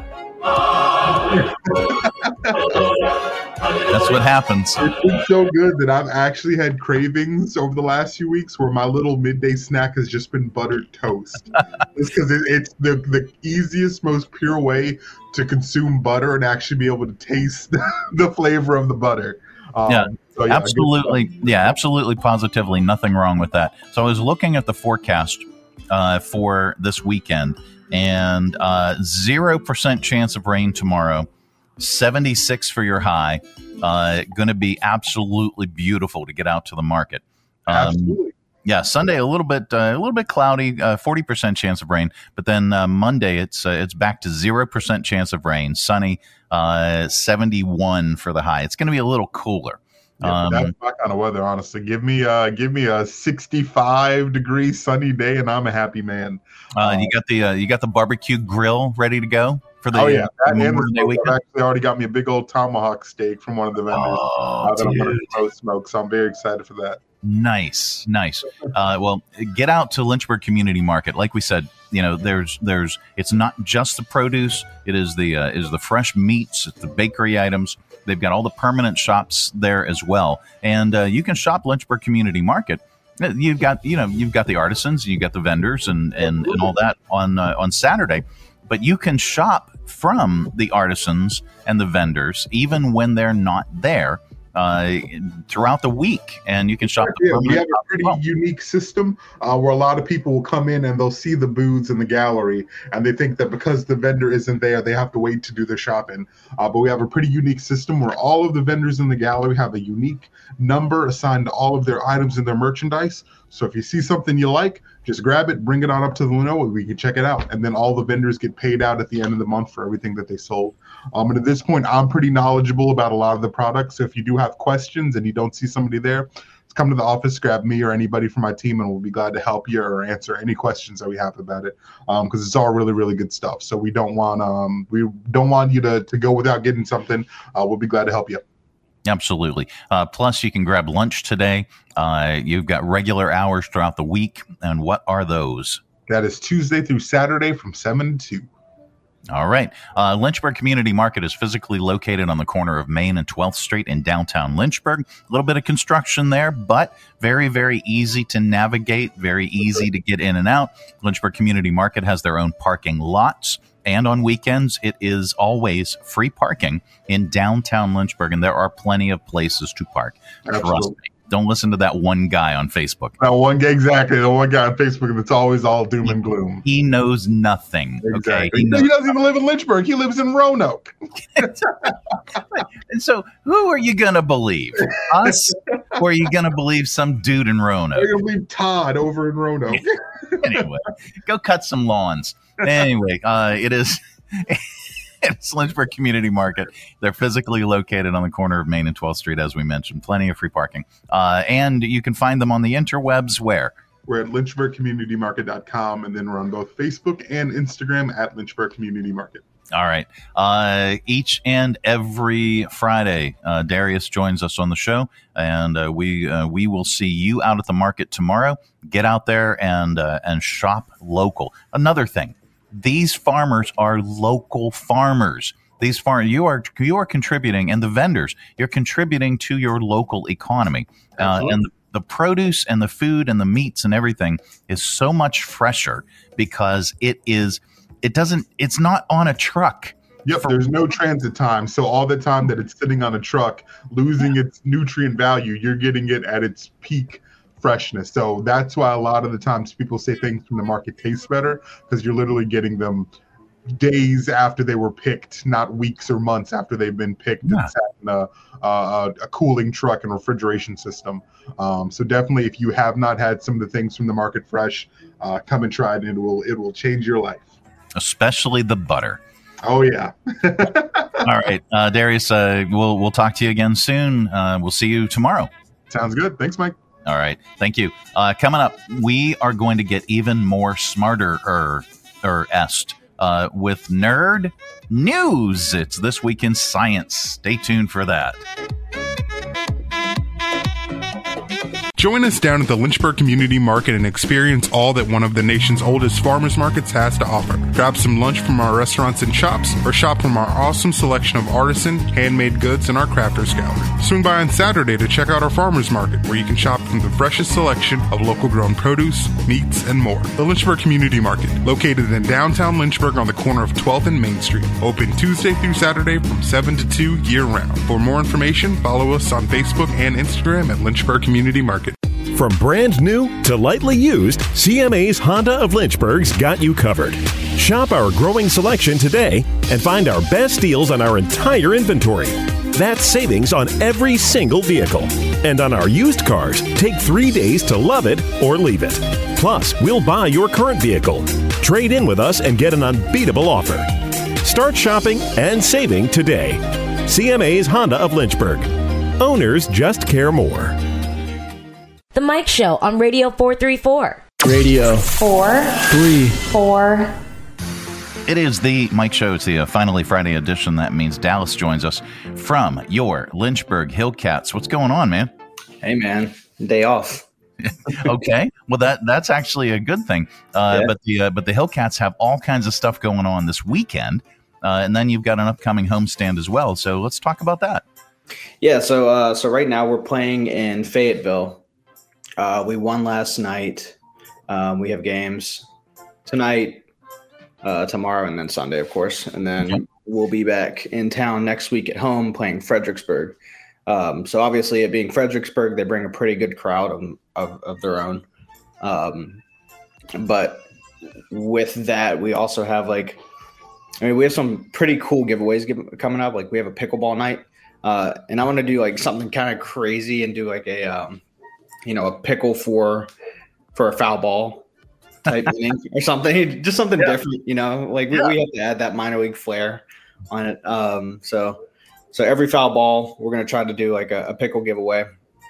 S17: That's what happens.
S23: It's been so good that I've actually had cravings over the last few weeks where my little midday snack has just been buttered toast. It's because it, it's the, the easiest, most pure way to consume butter and actually be able to taste the flavor of the butter. Um,
S17: yeah.
S23: So, yeah,
S17: absolutely. Yeah, absolutely. Positively. Nothing wrong with that. So I was looking at the forecast uh, for this weekend, and uh, zero percent chance of rain tomorrow, seventy-six for your high. Uh, going to be absolutely beautiful to get out to the market. Um,
S23: absolutely.
S17: Yeah, Sunday a little bit, uh, a little bit cloudy, uh, forty percent chance of rain. But then uh, Monday, it's uh, it's back to zero percent chance of rain. Sunny, uh, seventy-one for the high. It's going to be a little cooler.
S23: Yeah,
S17: um,
S23: that's my kind of weather, honestly. Give me, uh, give me a sixty-five degree sunny day, and I'm a happy man.
S17: Uh, um, you got the uh, you got the barbecue grill ready to go for the.
S23: Oh yeah, that
S17: the
S23: and the
S17: Day
S23: smoke. I've actually already got me a big old tomahawk steak from one of the vendors
S17: oh,
S23: uh, that I'm going to smoke. So I'm very excited for that.
S17: Nice, nice. Uh, well, get out to Lynchburg Community Market. Like we said, you know, there's, there's, it's not just the produce. It is the, uh, is the fresh meats, it's the bakery items. They've got all the permanent shops there as well, and uh, you can shop Lynchburg Community Market. You've got, you know, you've got the artisans, you got the vendors, and and, and all that on uh, on Saturday. But you can shop from the artisans and the vendors even when they're not there. Uh, throughout the week, and you can shop.
S23: Yeah, we have a pretty well. unique system uh, where a lot of people will come in and they'll see the booths in the gallery, and they think that because the vendor isn't there, they have to wait to do their shopping. Uh, but we have a pretty unique system where all of the vendors in the gallery have a unique number assigned to all of their items in their merchandise. So if you see something you like, just grab it, bring it on up to the Lenoa. We can check it out. And then all the vendors get paid out at the end of the month for everything that they sold. Um, and at this point, I'm pretty knowledgeable about a lot of the products. So if you do have questions and you don't see somebody there, just come to the office, grab me or anybody from my team, and we'll be glad to help you or answer any questions that we have about it. Um, because it's all really, really good stuff. So we don't want um we don't want you to, to go without getting something. Uh, we'll be glad to help you.
S17: Absolutely. Uh, plus, you can grab lunch today. Uh, you've got regular hours throughout the week. And what are those?
S23: That is Tuesday through Saturday from seven to two.
S17: All right. Uh, Lynchburg Community Market is physically located on the corner of Main and twelfth Street in downtown Lynchburg. A little bit of construction there, but very, very easy to navigate, very easy to get in and out. Lynchburg Community Market has their own parking lots, and on weekends, it is always free parking in downtown Lynchburg, and there are plenty of places to park.
S23: Absolutely.
S17: Trust me. Don't listen to that one guy on Facebook.
S23: That one guy, exactly. The one guy on Facebook that's always all doom and gloom.
S17: He knows nothing.
S23: Exactly.
S17: Okay,
S23: he,
S17: he, knows-
S23: he doesn't even live in Lynchburg. He lives in Roanoke.
S17: And so, who are you going to believe? Us, or are you going to believe some dude in Roanoke?
S23: I'm going to believe Todd over in Roanoke.
S17: Anyway, go cut some lawns. Anyway, uh, it is. It's Lynchburg Community Market. They're physically located on the corner of Main and twelfth Street, as we mentioned. Plenty of free parking. Uh, and you can find them on the interwebs where?
S23: We're at lynchburg community market dot com, and then we're on both Facebook and Instagram at Lynchburg Community Market.
S17: All right. Uh, each and every Friday, uh, Darius joins us on the show, and uh, we uh, we will see you out at the market tomorrow. Get out there and uh, and shop local. Another thing. These farmers are local farmers. These farm you are you are contributing, and the vendors, you're contributing to your local economy. Uh, and the, the produce and the food and the meats and everything is so much fresher because it is. It doesn't. It's not on a truck.
S23: Yep, there's no transit time. So all the time that it's sitting on a truck, losing its nutrient value, you're getting it at its peak freshness. So that's why a lot of the times people say things from the market taste better, because you're literally getting them days after they were picked, not weeks or months after they've been picked yeah. and sat in a, uh, a cooling truck and refrigeration system. Um, so definitely, if you have not had some of the things from the market fresh, uh, come and try it, and it will it will change your life.
S17: Especially the butter.
S23: Oh yeah.
S17: All right, uh, Darius. Uh, we'll we'll talk to you again soon. Uh, we'll see you tomorrow.
S23: Sounds good. Thanks, Mike.
S17: All right. Thank you. Uh, coming up, we are going to get even more smarter er, er est uh, with Nerd News. It's This Week in Science. Stay tuned for that.
S7: Join us down at the Lynchburg Community Market and experience all that one of the nation's oldest farmers markets has to offer. Grab some lunch from our restaurants and shops, or shop from our awesome selection of artisan, handmade goods in our crafters gallery. Swing by on Saturday to check out our farmers market, where you can shop from the freshest selection of local grown produce, meats, and more. The Lynchburg Community Market, located in downtown Lynchburg on the corner of twelfth and Main Street. Open Tuesday through Saturday from seven to two year round. For more information, follow us on Facebook and Instagram at Lynchburg Community Market.
S18: From brand new to lightly used, C M A's Honda of Lynchburg's got you covered. Shop our growing selection today and find our best deals on our entire inventory. That's savings on every single vehicle. And on our used cars, take three days to love it or leave it. Plus, we'll buy your current vehicle. Trade in with us and get an unbeatable offer. Start shopping and saving today. C M A's Honda of Lynchburg. Owners just care more.
S20: The Mike Show on Radio four thirty-four.
S8: Radio
S20: four
S8: three
S20: four.
S17: It is the Mike Show. It's the uh, Finally Friday edition. That means Dallas joins us from your Lynchburg Hillcats. What's going on, man?
S9: Hey, man. Day off.
S17: Okay. Well, that that's actually a good thing. Uh,
S9: yeah.
S17: But the uh, but the Hillcats have all kinds of stuff going on this weekend, uh, and then you've got an upcoming homestand as well. So let's talk about that.
S9: Yeah. So uh, so right now we're playing in Fayetteville. Uh, we won last night. Um, we have games tonight, uh, tomorrow, and then Sunday, of course. And then yep. we'll be back in town next week at home playing Fredericksburg. Um, so obviously, it being Fredericksburg, they bring a pretty good crowd of of, of their own. Um, but with that, we also have like, I mean, we have some pretty cool giveaways give, coming up. Like we have a pickleball night, uh, and I want to do like something kind of crazy and do like a um, you know, a pickle for for a foul ball type thing or something, just something yeah. different, you know, like we, yeah. we have to add that minor league flair on it. Um, so, so every foul ball, we're going to try to do like a, a pickle giveaway,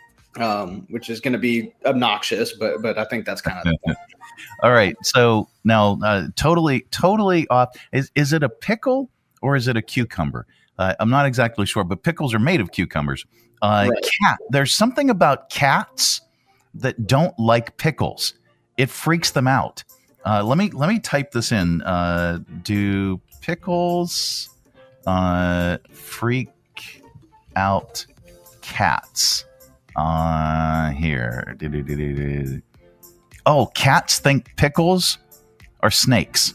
S9: um, which is going to be obnoxious, but, but I think that's kind of the point.
S17: All right. So now, uh, totally, totally off. Is, is it a pickle or is it a cucumber? Uh, I'm not exactly sure, but pickles are made of cucumbers. Uh, right. Cat. There's something about cats that don't like pickles. It freaks them out. Uh, let me let me type this in. Uh, do pickles uh, freak out cats? Uh, here. Do-do-do-do-do. Oh, cats think pickles are snakes.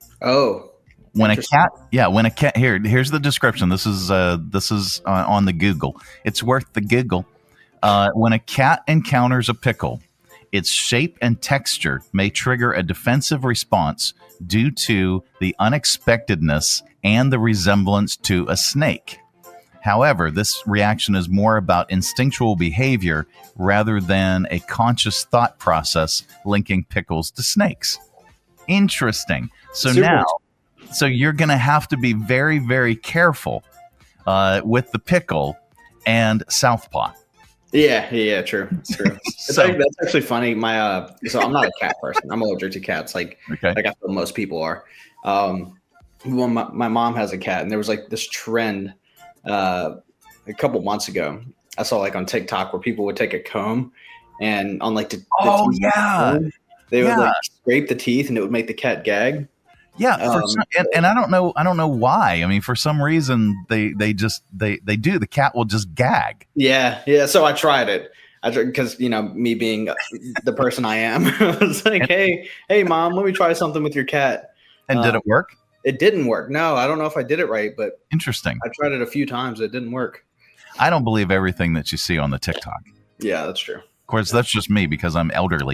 S9: Oh,
S17: when a cat, yeah, when a cat. Here, here's the description. This is uh, this is uh, on the Google. It's worth the giggle. Uh, when a cat encounters a pickle, its shape and texture may trigger a defensive response due to the unexpectedness and the resemblance to a snake. However, this reaction is more about instinctual behavior rather than a conscious thought process linking pickles to snakes. Interesting. So Super. now, so you're going to have to be very, very careful uh, with the pickle and Southpaw.
S9: Yeah, yeah, true. It's true. It's so, like, that's actually funny. My uh, so I'm not a cat person. I'm allergic to cats, like okay. like I feel most people are. Um, well, my, my mom has a cat, and there was like this trend uh, a couple months ago. I saw like on TikTok where people would take a comb and on like the, the
S17: oh yeah,
S9: comb, they
S17: yeah.
S9: would like scrape the teeth, and it would make the cat gag.
S17: Yeah, for
S9: um,
S17: some, and, and I don't know, I don't know why. I mean, for some reason, they they just they they do. The cat will just gag.
S9: Yeah, yeah. So I tried it. I because you know me being the person I am, I was like, and, hey, hey, mom, let me try something with your cat.
S17: And um, did it work?
S9: It didn't work. No, I don't know if I did it right, but
S17: interesting.
S9: I tried it a few times. It didn't work.
S17: I don't believe everything that you see on the TikTok.
S9: Yeah, that's true.
S17: Of course, that's just me because I'm elderly.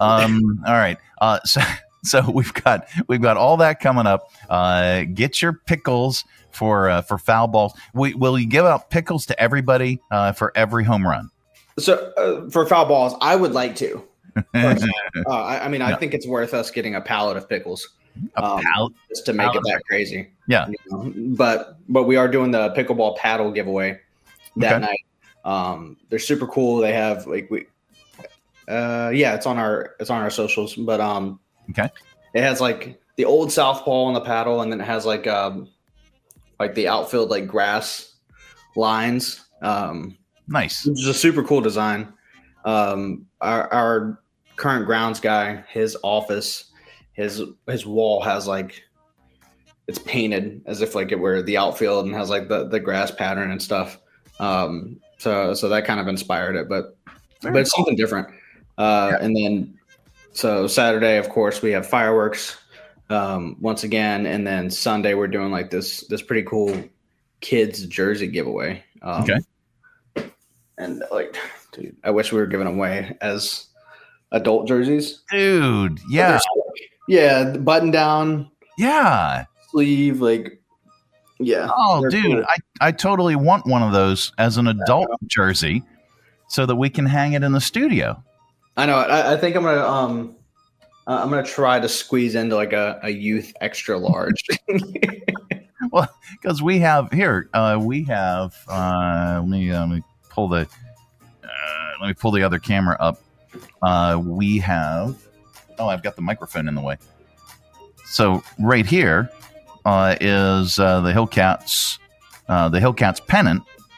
S17: Um, all right, uh, so. So we've got we've got all that coming up. Uh, get your pickles for uh, for foul balls. We, will you give out pickles to everybody uh, for every home run?
S9: So uh, for foul balls, I would like to. uh, I, I mean, I no. think it's worth us getting a pallet of pickles.
S17: A
S9: um,
S17: pallet
S9: just to make pallet. it that crazy.
S17: Yeah,
S9: you know? but but we are doing the pickleball paddle giveaway that
S17: okay.
S9: night. Um, they're super cool. They have like we, uh, yeah, it's on our it's on our socials, but um.
S17: Okay.
S9: It has like the old southpaw on the paddle, and then it has like um like the outfield like grass lines. Um,
S17: nice.
S9: Which is a super cool design. Um, our, our current grounds guy, his office, his his wall has like it's painted as if like it were the outfield and has like the, the grass pattern and stuff. Um, so so that kind of inspired it, but Very but it's cool. something different. Uh, yeah. And then. So Saturday, of course, we have fireworks um, once again, and then Sunday we're doing like this this pretty cool kids jersey giveaway. Um,
S17: okay.
S9: And like, dude, I wish we were giving away as adult jerseys,
S17: dude. Yeah,
S9: yeah, button down.
S17: Yeah,
S9: sleeve like. Yeah.
S17: Oh, dude,
S9: cool.
S17: I I totally want one of those as an adult yeah. jersey, so that we can hang it in the studio.
S9: I know. I, I think I'm gonna um, uh, I'm gonna try to squeeze into like a, a youth extra large.
S17: Well, because we have here, uh, we have. Uh, let me uh, let me pull the uh, let me pull the other camera up. Uh, we have. Oh, I've got the microphone in the way. So right here uh, is uh, the Hillcats, uh, the Hillcats pennant.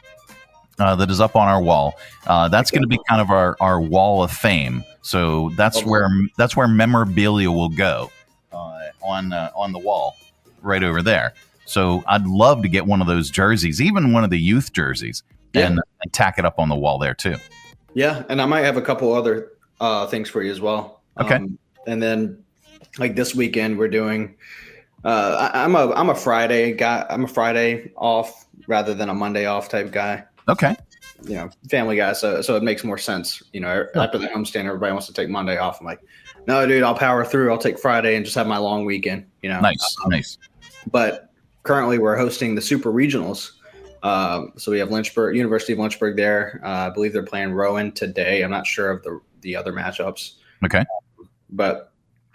S17: Uh, that is up on our wall. Uh, that's going to be kind of our, our wall of fame. So that's okay. where that's where memorabilia will go uh, on uh, on the wall right over there. So I'd love to get one of those jerseys, even one of the youth jerseys, yeah. and, and tack it up on the wall there too.
S9: Yeah, and I might have a couple other uh, things for you as well.
S17: Okay,
S9: um, and then like this weekend we're doing. Uh, I, I'm a I'm a Friday guy. I'm a Friday off rather than a Monday off type guy.
S17: Okay.
S9: You know, family guy, so so it makes more sense. You know, after the homestand, everybody wants to take Monday off. I'm like, no, dude, I'll power through. I'll take Friday and just have my long weekend. You know,
S17: nice, um, nice.
S9: But currently, we're hosting the Super Regionals. Um, so we have Lynchburg, University of Lynchburg there. Uh, I believe they're playing Rowan today. I'm not sure of the the other matchups.
S17: Okay,
S9: but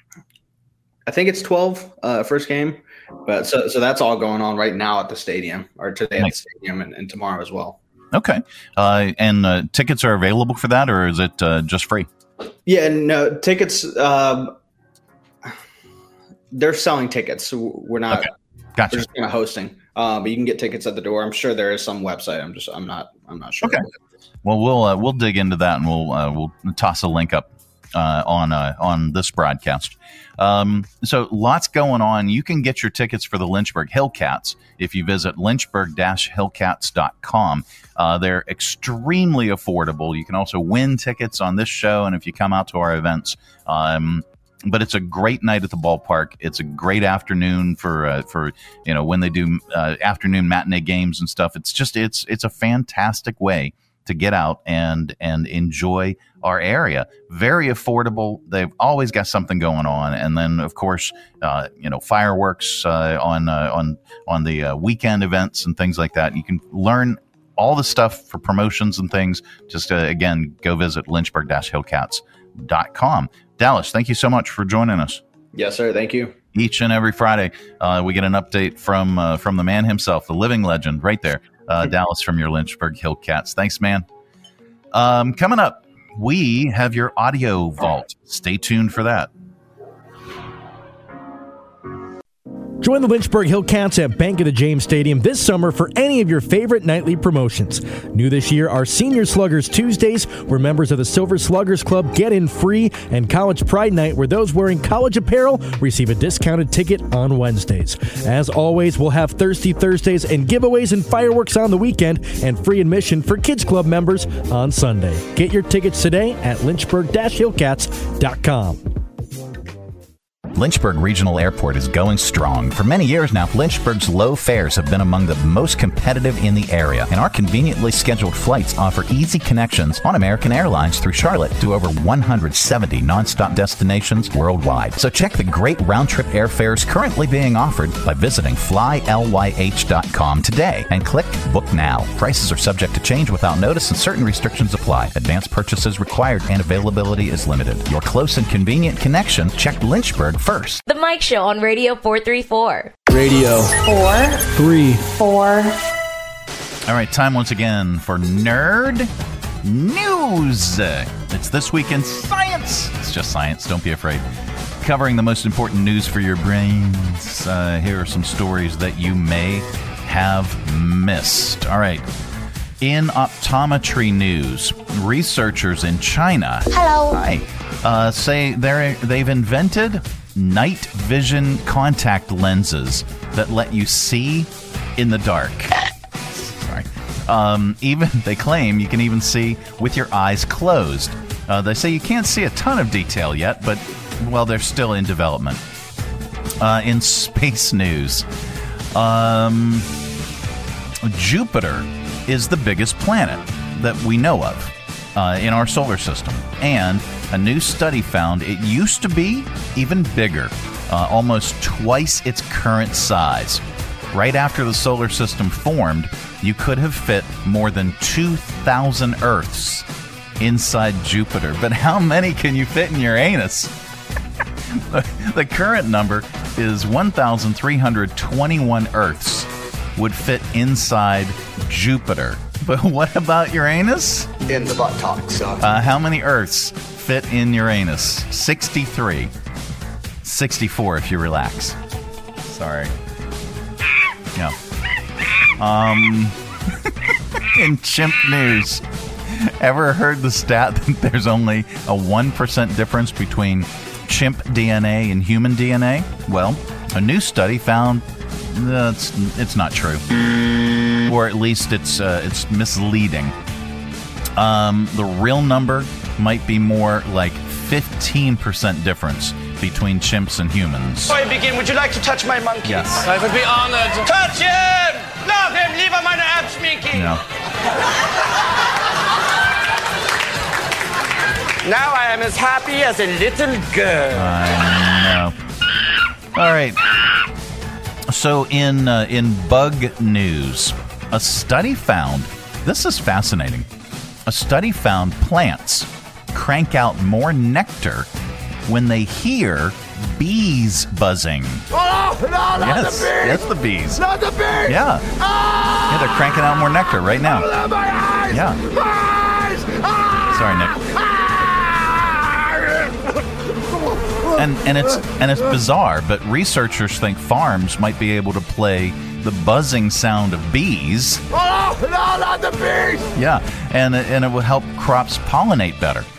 S9: I think it's twelve uh, first game. But so so that's all going on right now at the stadium, or today nice. at the stadium, and, and tomorrow as well.
S17: Okay. Uh, and uh, tickets are available for that, or is it uh, just free?
S9: Yeah, no, tickets, um, they're selling tickets. So we're not,
S17: okay. Gotcha.
S9: We're just kind of hosting. Uh, but you can get tickets at the door. I'm sure there is some website. I'm just, I'm not, I'm not sure.
S17: Okay. Well, we'll, uh, we'll dig into that and we'll, uh, we'll toss a link up uh, on uh, on this broadcast. Um, so lots going on. You can get your tickets for the Lynchburg Hillcats if you visit lynchburg dash hillcats dot com. Uh, they're extremely affordable. You can also win tickets on this show, and if you come out to our events. Um, but it's a great night at the ballpark. It's a great afternoon for uh, for you know when they do uh, afternoon matinee games and stuff. It's just it's it's a fantastic way to get out and and enjoy our area. Very affordable. They've always got something going on, and then of course, uh, you know, fireworks uh, on uh, on on the uh, weekend events and things like that. You can learn all the stuff for promotions and things. Just uh, again, go visit lynchburg dash hillcats dot com. Dallas, thank you so much for joining us.
S9: Yes, sir. Thank you.
S17: Each and every Friday, uh, we get an update from uh, from the man himself, the living legend, right there. Uh, Dallas from your Lynchburg Hillcats. Thanks, man. Um, coming up, we have your audio vault. Stay tuned for that.
S5: Join the Lynchburg Hillcats at Bank of the James Stadium this summer for any of your favorite nightly promotions. New this year are Senior Sluggers Tuesdays, where members of the Silver Sluggers Club get in free, and College Pride Night, where those wearing college apparel receive a discounted ticket on Wednesdays. As always, we'll have Thirsty Thursdays and giveaways and fireworks on the weekend, and free admission for Kids Club members on Sunday. Get your tickets today at lynchburg dash hillcats dot com.
S19: Lynchburg Regional Airport is going strong. For many years now, Lynchburg's low fares have been among the most competitive in the area, and our conveniently scheduled flights offer easy connections on American Airlines through Charlotte to over one hundred seventy nonstop destinations worldwide. So check the great round-trip airfares currently being offered by visiting fly ly h dot com today and click Book Now. Prices are subject to change without notice, and certain restrictions apply. Advanced purchases required and availability is limited. Your close and convenient connection, check Lynchburg first.
S20: The Mike Show on Radio four thirty-four.
S5: Radio
S20: four
S5: three
S20: four.
S17: All right, time once again for Nerd News. It's This Week in Science. It's just science, don't be afraid. Covering the most important news for your brains. Uh, here are some stories that you may have missed. All right. In optometry news, researchers in China
S20: Hello.
S17: Hi, uh, say they're, they've invented night vision contact lenses that let you see in the dark. Sorry. Um, even they claim you can even see with your eyes closed. Uh, they say you can't see a ton of detail yet, but, well, they're still in development. Uh, in space news, um, Jupiter is the biggest planet that we know of uh, in our solar system. And a new study found it used to be even bigger, uh, almost twice its current size. Right after the solar system formed, you could have fit more than two thousand Earths inside Jupiter. But how many can you fit in your anus? The current number is one thousand three hundred twenty-one Earths would fit inside Jupiter. But what about Uranus?
S2: In the buttocks. Uh.
S17: Uh, how many Earths fit in Uranus? sixty-three. sixty-four if you relax. Sorry. Yeah. Um, in chimp news, ever heard the stat that there's only a one percent difference between chimp D N A and human D N A? Well, a new study found that's it's not true, or at least it's uh, it's misleading. Um, the real number might be more like fifteen percent difference between chimps and humans.
S11: Before I begin, would you like to touch my monkey?
S17: Yes.
S11: I would be honored. Touch him! Love him! Lieber meine Abschminky!
S17: No.
S11: Now I am as happy as a little girl.
S17: I know. All right. So in uh, in bug news, a study found, this is fascinating, a study found plants crank out more nectar when they hear bees buzzing.
S11: Oh, no, not
S17: yes,
S11: the bees!
S17: Yes, the bees.
S11: Not the bees!
S17: Yeah.
S11: Ah!
S17: Yeah, they're cranking out more nectar right now.
S11: Oh, my eyes!
S17: Yeah.
S11: My eyes! Ah!
S17: Sorry, Nick.
S11: Ah!
S17: And and it's and it's bizarre, but researchers think farms might be able to play the buzzing sound of bees.
S11: Oh, no, not the bees!
S17: Yeah, and and it will help crops pollinate better.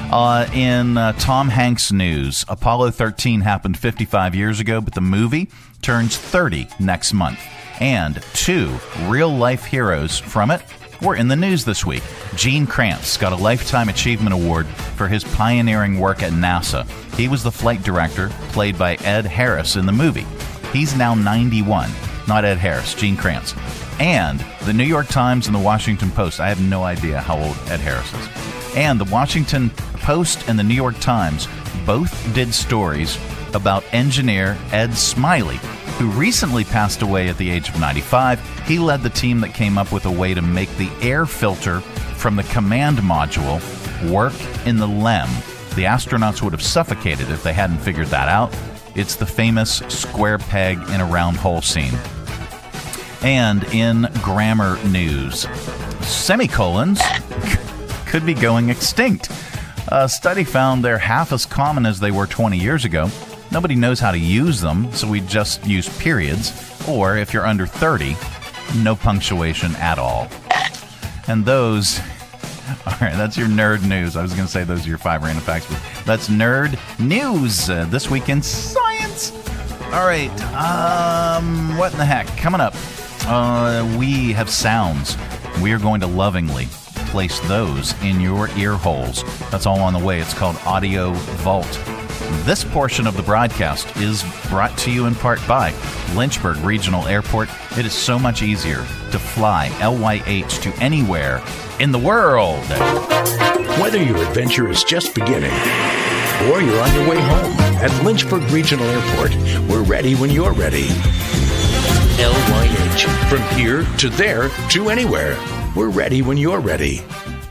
S17: Uh, in uh, Tom Hanks news, Apollo thirteen happened fifty-five years ago, but the movie turns thirty next month. And two real-life heroes from it were in the news this week. Gene Kranz got a Lifetime Achievement Award for his pioneering work at NASA. He was the flight director, played by Ed Harris in the movie. He's now ninety-one. Not Ed Harris, Gene Kranz. And the New York Times and the Washington Post, I have no idea how old Ed Harris is. And the Washington Post and the New York Times both did stories about engineer Ed Smiley, who recently passed away at the age of ninety-five. He led the team that came up with a way to make the air filter from the command module work in the L E M. The astronauts would have suffocated if they hadn't figured that out. It's the famous square peg in a round hole scene. And in grammar news, semicolons could be going extinct. A study found they're half as common as they were twenty years ago. Nobody knows how to use them, so we just use periods. Or if you're under thirty, no punctuation at all. And those... All right, that's your nerd news. I was going to say those are your five random facts, but that's nerd news. Uh, this week in science. All right, um, what in the heck? Coming up, uh, we have sounds. We are going to lovingly place those in your ear holes. That's all on the way. It's called Audio Vault. This portion of the broadcast is brought to you in part by Lynchburg Regional Airport. It is so much easier to fly L Y H to anywhere in the world.
S14: Whether your adventure is just beginning or you're on your way home, at Lynchburg Regional Airport, we're ready when you're ready. L Y H. From here to there to anywhere. We're ready when you're ready.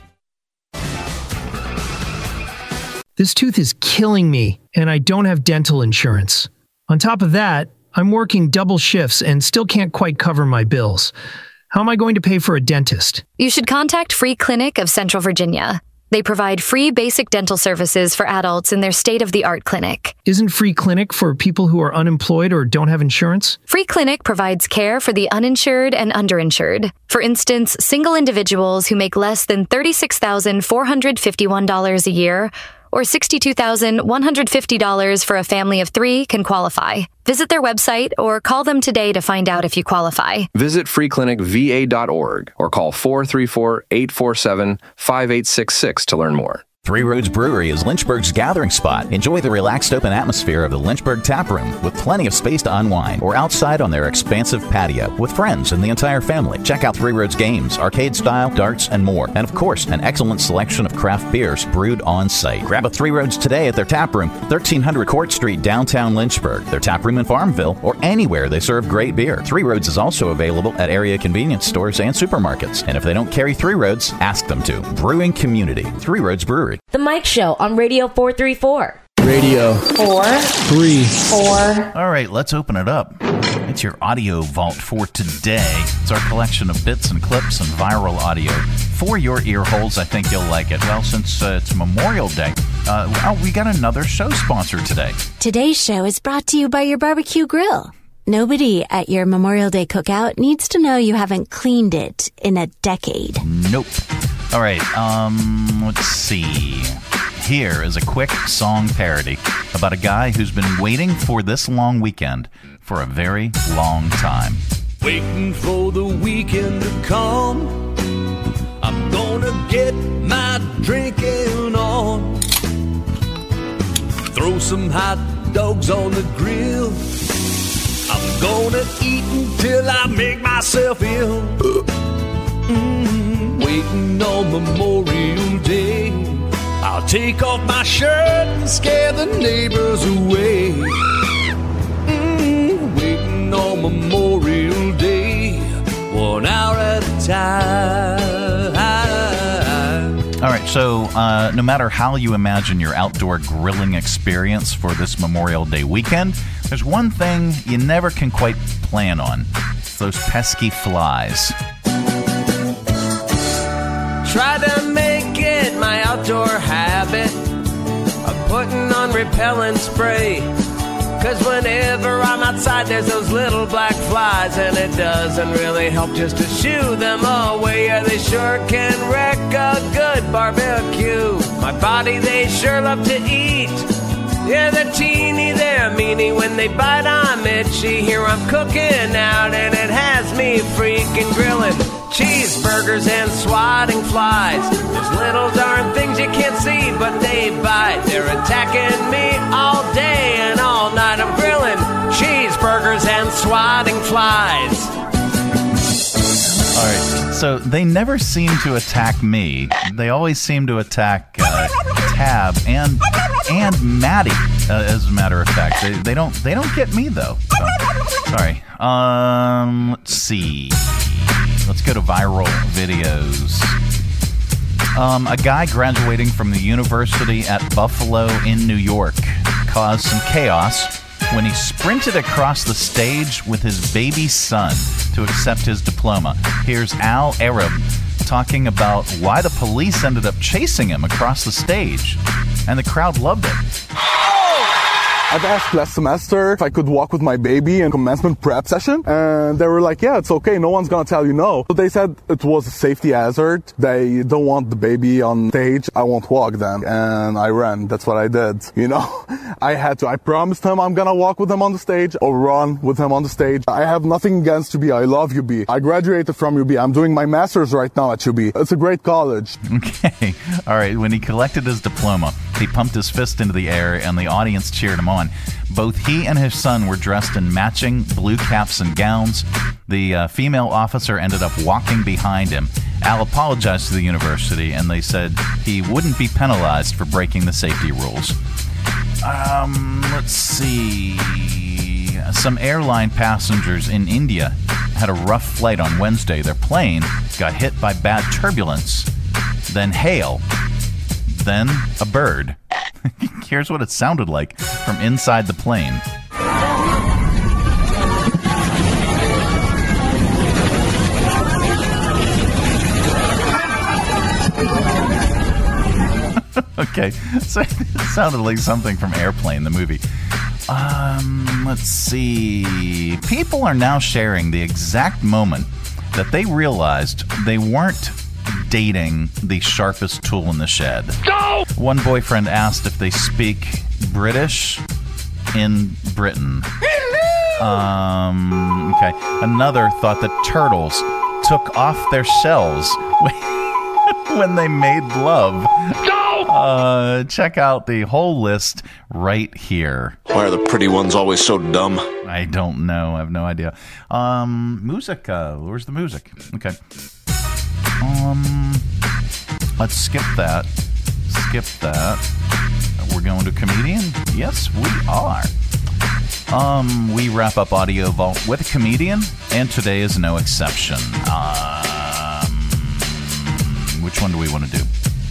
S8: This tooth is killing me, and I don't have dental insurance. On top of that, I'm working double shifts and still can't quite cover my bills. How am I going to pay for a dentist?
S22: You should contact Free Clinic of Central Virginia. They provide free basic dental services for adults in their state-of-the-art clinic.
S8: Isn't Free Clinic for people who are unemployed or don't have insurance?
S22: Free Clinic provides care for the uninsured and underinsured. For instance, single individuals who make less than thirty-six thousand four hundred fifty-one dollars a year or sixty-two thousand one hundred fifty dollars for a family of three can qualify. Visit their website or call them today to find out if you qualify.
S12: Visit free clinic v a dot org or call four three four, eight four seven, five eight six six to learn more.
S19: Three Roads Brewery is Lynchburg's gathering spot. Enjoy the relaxed open atmosphere of the Lynchburg Tap Room with plenty of space to unwind or outside on their expansive patio with friends and the entire family. Check out Three Roads games, arcade style, darts, and more. And of course, an excellent selection of craft beers brewed on site. Grab a Three Roads today at their tap room, thirteen hundred Court Street, downtown Lynchburg, their tap room in Farmville, or anywhere they serve great beer. Three Roads is also available at area convenience stores and supermarkets. And if they don't carry Three Roads, ask them to. Brewing community, Three Roads Brewery.
S20: The Mike Show on Radio four thirty-four.
S5: Radio
S20: four
S5: three
S20: four.
S17: All right, let's open it up. It's your audio vault for today. It's our collection of bits and clips and viral audio for your ear holes. I think you'll like it. Well, since uh, it's Memorial Day, uh, well, we got another show sponsor today.
S13: Today's show is brought to you by your barbecue grill. Nobody at your Memorial Day cookout needs to know you haven't cleaned it in a decade.
S17: Nope. All right, um, let's see. Here is a quick song parody about a guy who's been waiting for this long weekend for a very long time.
S24: Waiting for the weekend to come. I'm gonna get my drinking on. Throw some hot dogs on the grill. I'm gonna eat until I make myself ill. Mm-hmm. Waiting on Memorial Day. I'll take off my shirt and scare the neighbors away. Mm-hmm. Waiting on Memorial Day, one hour at a time.
S17: All right, so uh, no matter how you imagine your outdoor grilling experience for this Memorial Day weekend, there's one thing you never can quite plan on. It's those pesky flies.
S25: Try to make it my outdoor habit of putting on repellent spray. Cause whenever I'm outside, there's those little black flies, and it doesn't really help just to shoo them away. Yeah, they sure can wreck a good barbecue. My body, they sure love to eat. Yeah, they're teeny, they're meanie. When they bite, I'm itchy. Here I'm cooking out, and it has me freaking grilling. Cheeseburgers and swatting flies. There's little darn things you can't see, but they bite. They're attacking me all day and all night. I'm grilling cheeseburgers and swatting flies.
S17: All right, so they never seem to attack me. They always seem to attack uh, Tab and and Maddie. Uh, as a matter of fact, they, they don't they don't get me though. So, sorry. Um, let's see. Let's go to viral videos. Um, a guy graduating from the University at Buffalo in New York caused some chaos when he sprinted across the stage with his baby son to accept his diploma. Here's Al Arab talking about why the police ended up chasing him across the stage, and the crowd loved it.
S1: I've asked last semester if I could walk with my baby in commencement prep session, and they were like, yeah, it's okay, no one's gonna tell you no. So they said it was a safety hazard. They don't want the baby on stage. I won't walk them. And I ran. That's what I did. You know, I had to. I promised him I'm gonna walk with him on the stage or run with him on the stage. I have nothing against U B. I love U B. I graduated from U B. I'm doing my master's right now at U B. It's a great college.
S17: Okay. All right. When he collected his diploma, he pumped his fist into the air, and the audience cheered him on. Both he and his son were dressed in matching blue caps and gowns. The uh, female officer ended up walking behind him. Al apologized to the university, and they said he wouldn't be penalized for breaking the safety rules. Um, let's see. Some airline passengers in India had a rough flight on Wednesday. Their plane got hit by bad turbulence, then hail, then a bird. Here's what it sounded like from inside the plane. Okay, so it sounded like something from Airplane, the movie. Um, let's see. People are now sharing the exact moment that they realized they weren't dating the sharpest tool in the shed. No! One boyfriend asked if they speak British in Britain. Um, okay. Another thought that turtles took off their shells when they made love. No! Uh, check out the whole list right here.
S10: Why are the pretty ones always so dumb?
S17: I don't know. I have no idea. Um, music. Uh, where's the music? Okay. Um, let's skip that. Skip that. We're going to comedian? Yes, we are. Um, we wrap up Audio Vault with a comedian, and today is no exception. Um, which one do we want to do?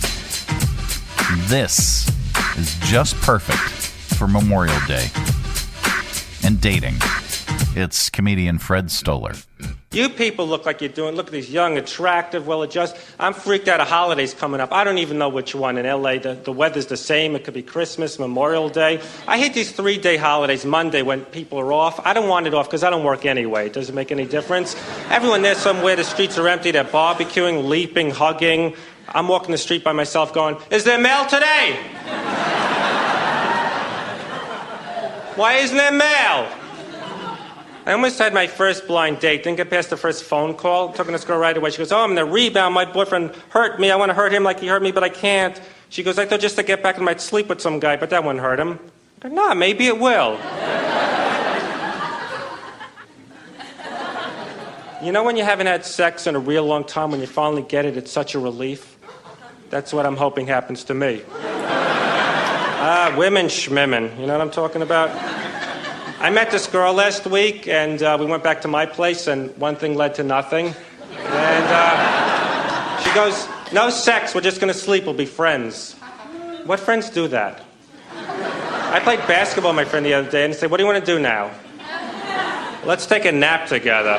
S17: This is just perfect for Memorial Day and dating. It's comedian Fred Stoller.
S15: You people look like you're doing, look at these young, attractive, well-adjusted. I'm freaked out of holidays coming up. I don't even know which one. In L A, the, the weather's the same. It could be Christmas, Memorial Day. I hate these three-day holidays, Monday, when people are off. I don't want it off because I don't work anyway. It doesn't make any difference. Everyone there somewhere, the streets are empty. They're barbecuing, leaping, hugging. I'm walking the street by myself going, is there mail today? Why isn't there mail? I almost had my first blind date. Didn't get past the first phone call. Took this girl right away. She goes, oh, I'm in the rebound. My boyfriend hurt me. I want to hurt him like he hurt me, but I can't. She goes, I thought just to get back and might sleep with some guy, but that wouldn't hurt him. I go, nah, maybe it will. You know when you haven't had sex in a real long time, when you finally get it, it's such a relief? That's what I'm hoping happens to me. Ah, women schmimmin'. You know what I'm talking about? I met this girl last week, and uh, we went back to my place, and one thing led to nothing. And uh, she goes, no sex, we're just going to sleep, we'll be friends. What friends do that? I played basketball with my friend the other day, and he said, what do you want to do now? Let's take a nap together.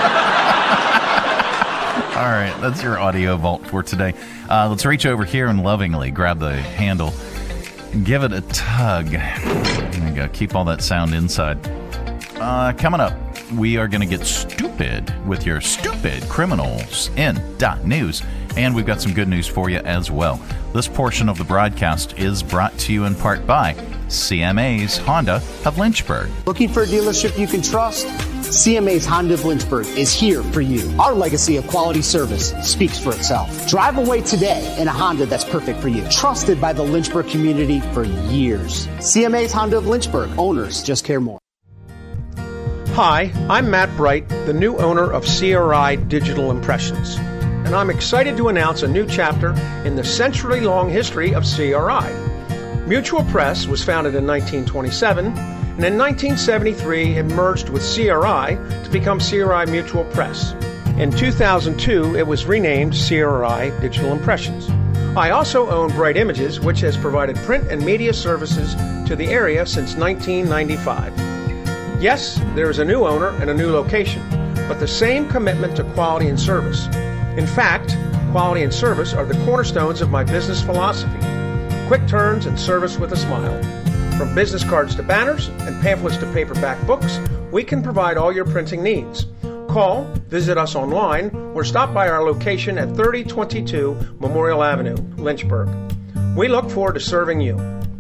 S17: All right, that's your Audio Vault for today. Uh, let's reach over here and lovingly grab the handle and give it a tug. There you go. go. Keep all that sound inside. Uh, coming up, we are going to get stupid with your stupid criminals in dot news. And we've got some good news for you as well. This portion of the broadcast is brought to you in part by C M A's Honda of Lynchburg.
S2: Looking for a dealership you can trust? C M A's Honda of Lynchburg is here for you. Our legacy of quality service speaks for itself. Drive away today in a Honda that's perfect for you. Trusted by the Lynchburg community for years. C M A's Honda of Lynchburg. Owners just care more.
S3: Hi, I'm Matt Bright, the new owner of C R I Digital Impressions. And I'm excited to announce a new chapter in the century-long history of C R I. Mutual Press was founded in nineteen twenty-seven, and in nineteen seventy-three it merged with C R I to become C R I Mutual Press. In two thousand two, it was renamed C R I Digital Impressions. I also own Bright Images, which has provided print and media services to the area since nineteen ninety-five. Yes, there is a new owner and a new location, but the same commitment to quality and service. In fact, quality and service are the cornerstones of my business philosophy. Quick turns and service with a smile. From business cards to banners and pamphlets to paperback books, we can provide all your printing needs. Call, visit us online, or stop by our location at thirty twenty-two Memorial Avenue, Lynchburg. We look forward to serving you.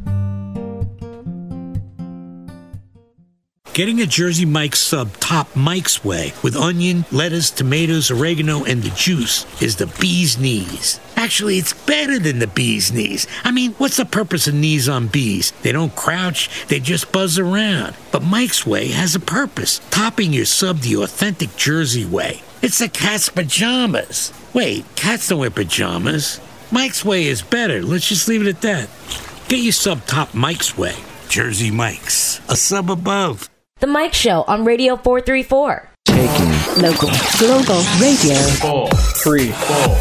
S14: Getting a Jersey Mike's sub top Mike's way with onion, lettuce, tomatoes, oregano, and the juice is the bee's knees. Actually, it's better than the bee's knees. I mean, what's the purpose of knees on bees? They don't crouch, they just buzz around. But Mike's Way has a purpose, topping your sub the authentic Jersey way. It's the cat's pajamas. Wait, cats don't wear pajamas. Mike's Way is better. Let's just leave it at that. Get your sub top Mike's Way. Jersey Mike's, a sub above.
S20: The Mike Show on Radio four thirty-four.
S2: Taking
S20: local, global radio.
S2: Four, three, four.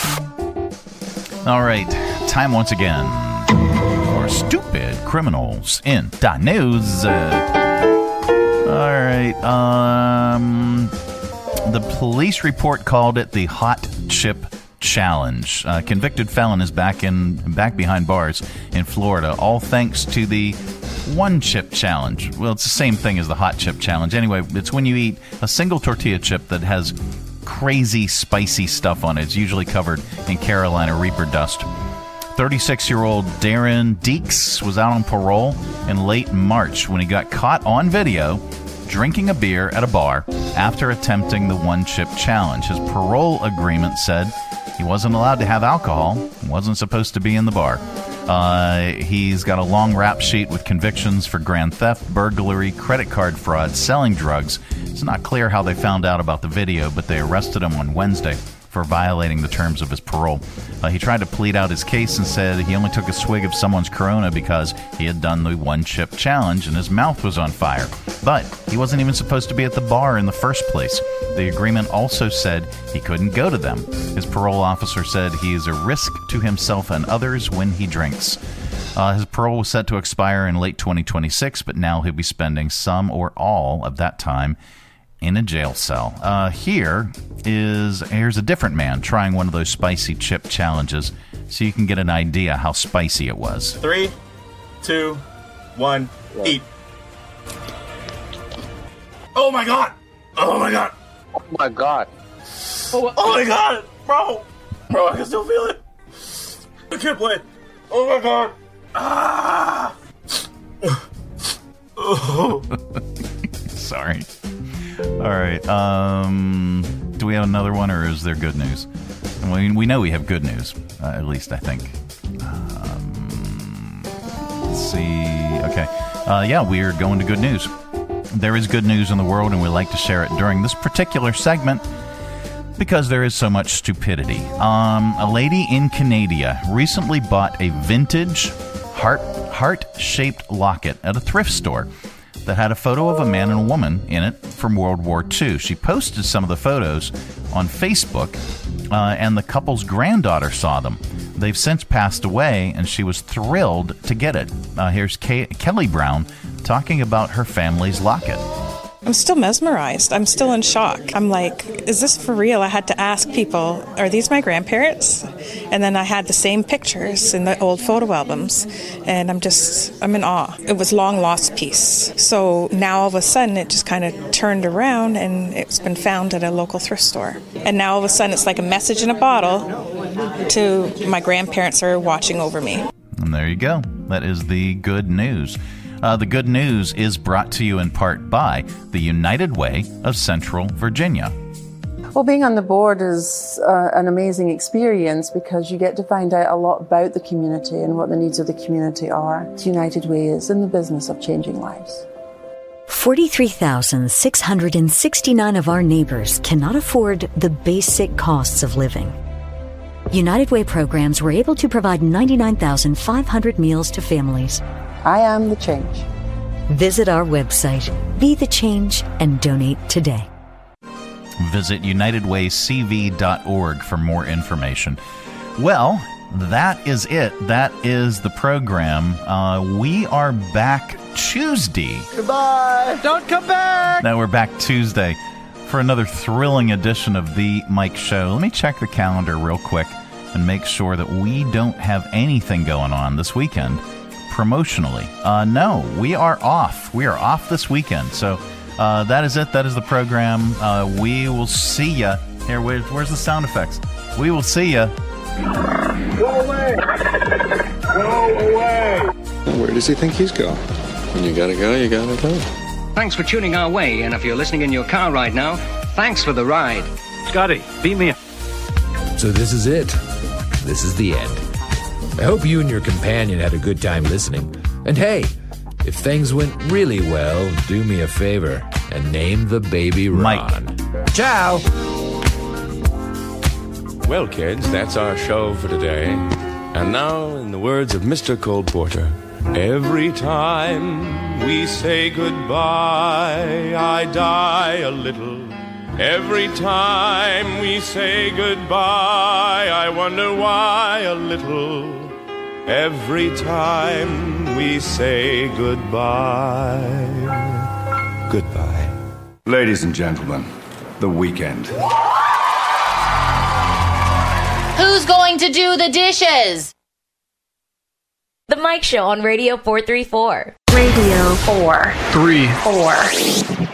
S17: All right, time once again for stupid criminals in dot news. Uh, all right, um, the police report called it the Hot Chip Challenge. A convicted felon is back in back behind bars in Florida, all thanks to the One Chip Challenge. Well, it's the same thing as the Hot Chip Challenge. Anyway, it's when you eat a single tortilla chip that has crazy spicy stuff on it. It's usually covered in Carolina Reaper dust. thirty-six-year-old Darren Deeks was out on parole in late March when he got caught on video drinking a beer at a bar after attempting the One Chip Challenge. His parole agreement said he wasn't allowed to have alcohol, wasn't supposed to be in the bar. Uh, he's got a long rap sheet with convictions for grand theft, burglary, credit card fraud, selling drugs. It's not clear how they found out about the video, but they arrested him on Wednesday for violating the terms of his parole. Uh, he tried to plead out his case and said he only took a swig of someone's Corona because he had done the One Chip Challenge and his mouth was on fire. But he wasn't even supposed to be at the bar in the first place. The agreement also said he couldn't go to them. His parole officer said he is a risk to himself and others when he drinks. Uh, his parole was set to expire in late twenty twenty-six, but now he'll be spending some or all of that time in a jail cell. Uh, here is here's a different man trying one of those spicy chip challenges so you can get an idea how spicy it was.
S4: Three, two, one, eat. Oh my god! Oh my god!
S6: Oh my god!
S4: Oh, oh my god! Bro! Bro, I can still feel it! I can't play! Oh my god! Ah!
S17: Oh. Sorry. All right. Um, do we have another one, or is there good news? We, we know we have good news, uh, at least I think. Um, let's see. Okay. Uh, yeah, we are going to good news. There is good news in the world, and we like to share it during this particular segment because there is so much stupidity. Um, a lady in Canada recently bought a vintage heart heart-shaped locket at a thrift store that had a photo of a man and a woman in it from World War Two. She posted some of the photos on Facebook, uh, and the couple's granddaughter saw them. They've since passed away, and she was thrilled to get it. Uh, here's Kay- Kelly Brown talking about her family's locket.
S6: I'm still mesmerized. I'm still in shock. I'm like, is this for real? I had to ask people, are these my grandparents? And then I had the same pictures in the old photo albums, and I'm just, I'm in awe. It was long lost piece. So now all of a sudden it just kind of turned around, and it's been found at a local thrift store. And now all of a sudden it's like a message in a bottle to my grandparents are watching over me.
S17: And there you go. That is the good news. Uh, the good news is brought to you in part by the United Way of Central Virginia.
S7: Well, being on the board is uh, an amazing experience because you get to find out a lot about the community and what the needs of the community are. The United Way is in the business of changing lives.
S16: forty-three thousand six hundred sixty-nine of our neighbors cannot afford the basic costs of living. United Way programs were able to provide ninety-nine thousand five hundred meals to families.
S7: I am the change.
S16: Visit our website, Be the Change, and donate today.
S17: Visit united way c v dot org for more information. Well, that is it. That is the program. Uh, we are back Tuesday.
S21: Goodbye. Don't come back.
S17: Now we're back Tuesday for another thrilling edition of The Mike Show. Let me check the calendar real quick and make sure that we don't have anything going on this weekend promotionally. Uh, no, we are off. We are off this weekend. So uh, that is it. That is the program. Uh, we will see ya. Here, where, where's the sound effects? We will see ya.
S21: Go away. Go away.
S10: Where does he think he's going? When you gotta go, you gotta go.
S23: Thanks for tuning our way, and if you're listening in your car right now, thanks for the ride.
S26: Scotty, beat me up.
S27: So this is it. This is the end. I hope you and your companion had a good time listening. And hey, if things went really well, do me a favor and name the baby Ron.
S17: Mike.
S27: Ciao!
S26: Well, kids, that's our show for today. And now, in the words of Mister Cole Porter, every time we say goodbye, I die a little. Every time we say goodbye, I wonder why a little. Every time we say goodbye, goodbye.
S28: Ladies and gentlemen, The Weeknd.
S20: Who's going to do the dishes? The Mike Show on Radio four thirty-four.
S16: Radio four
S28: Three.
S16: four.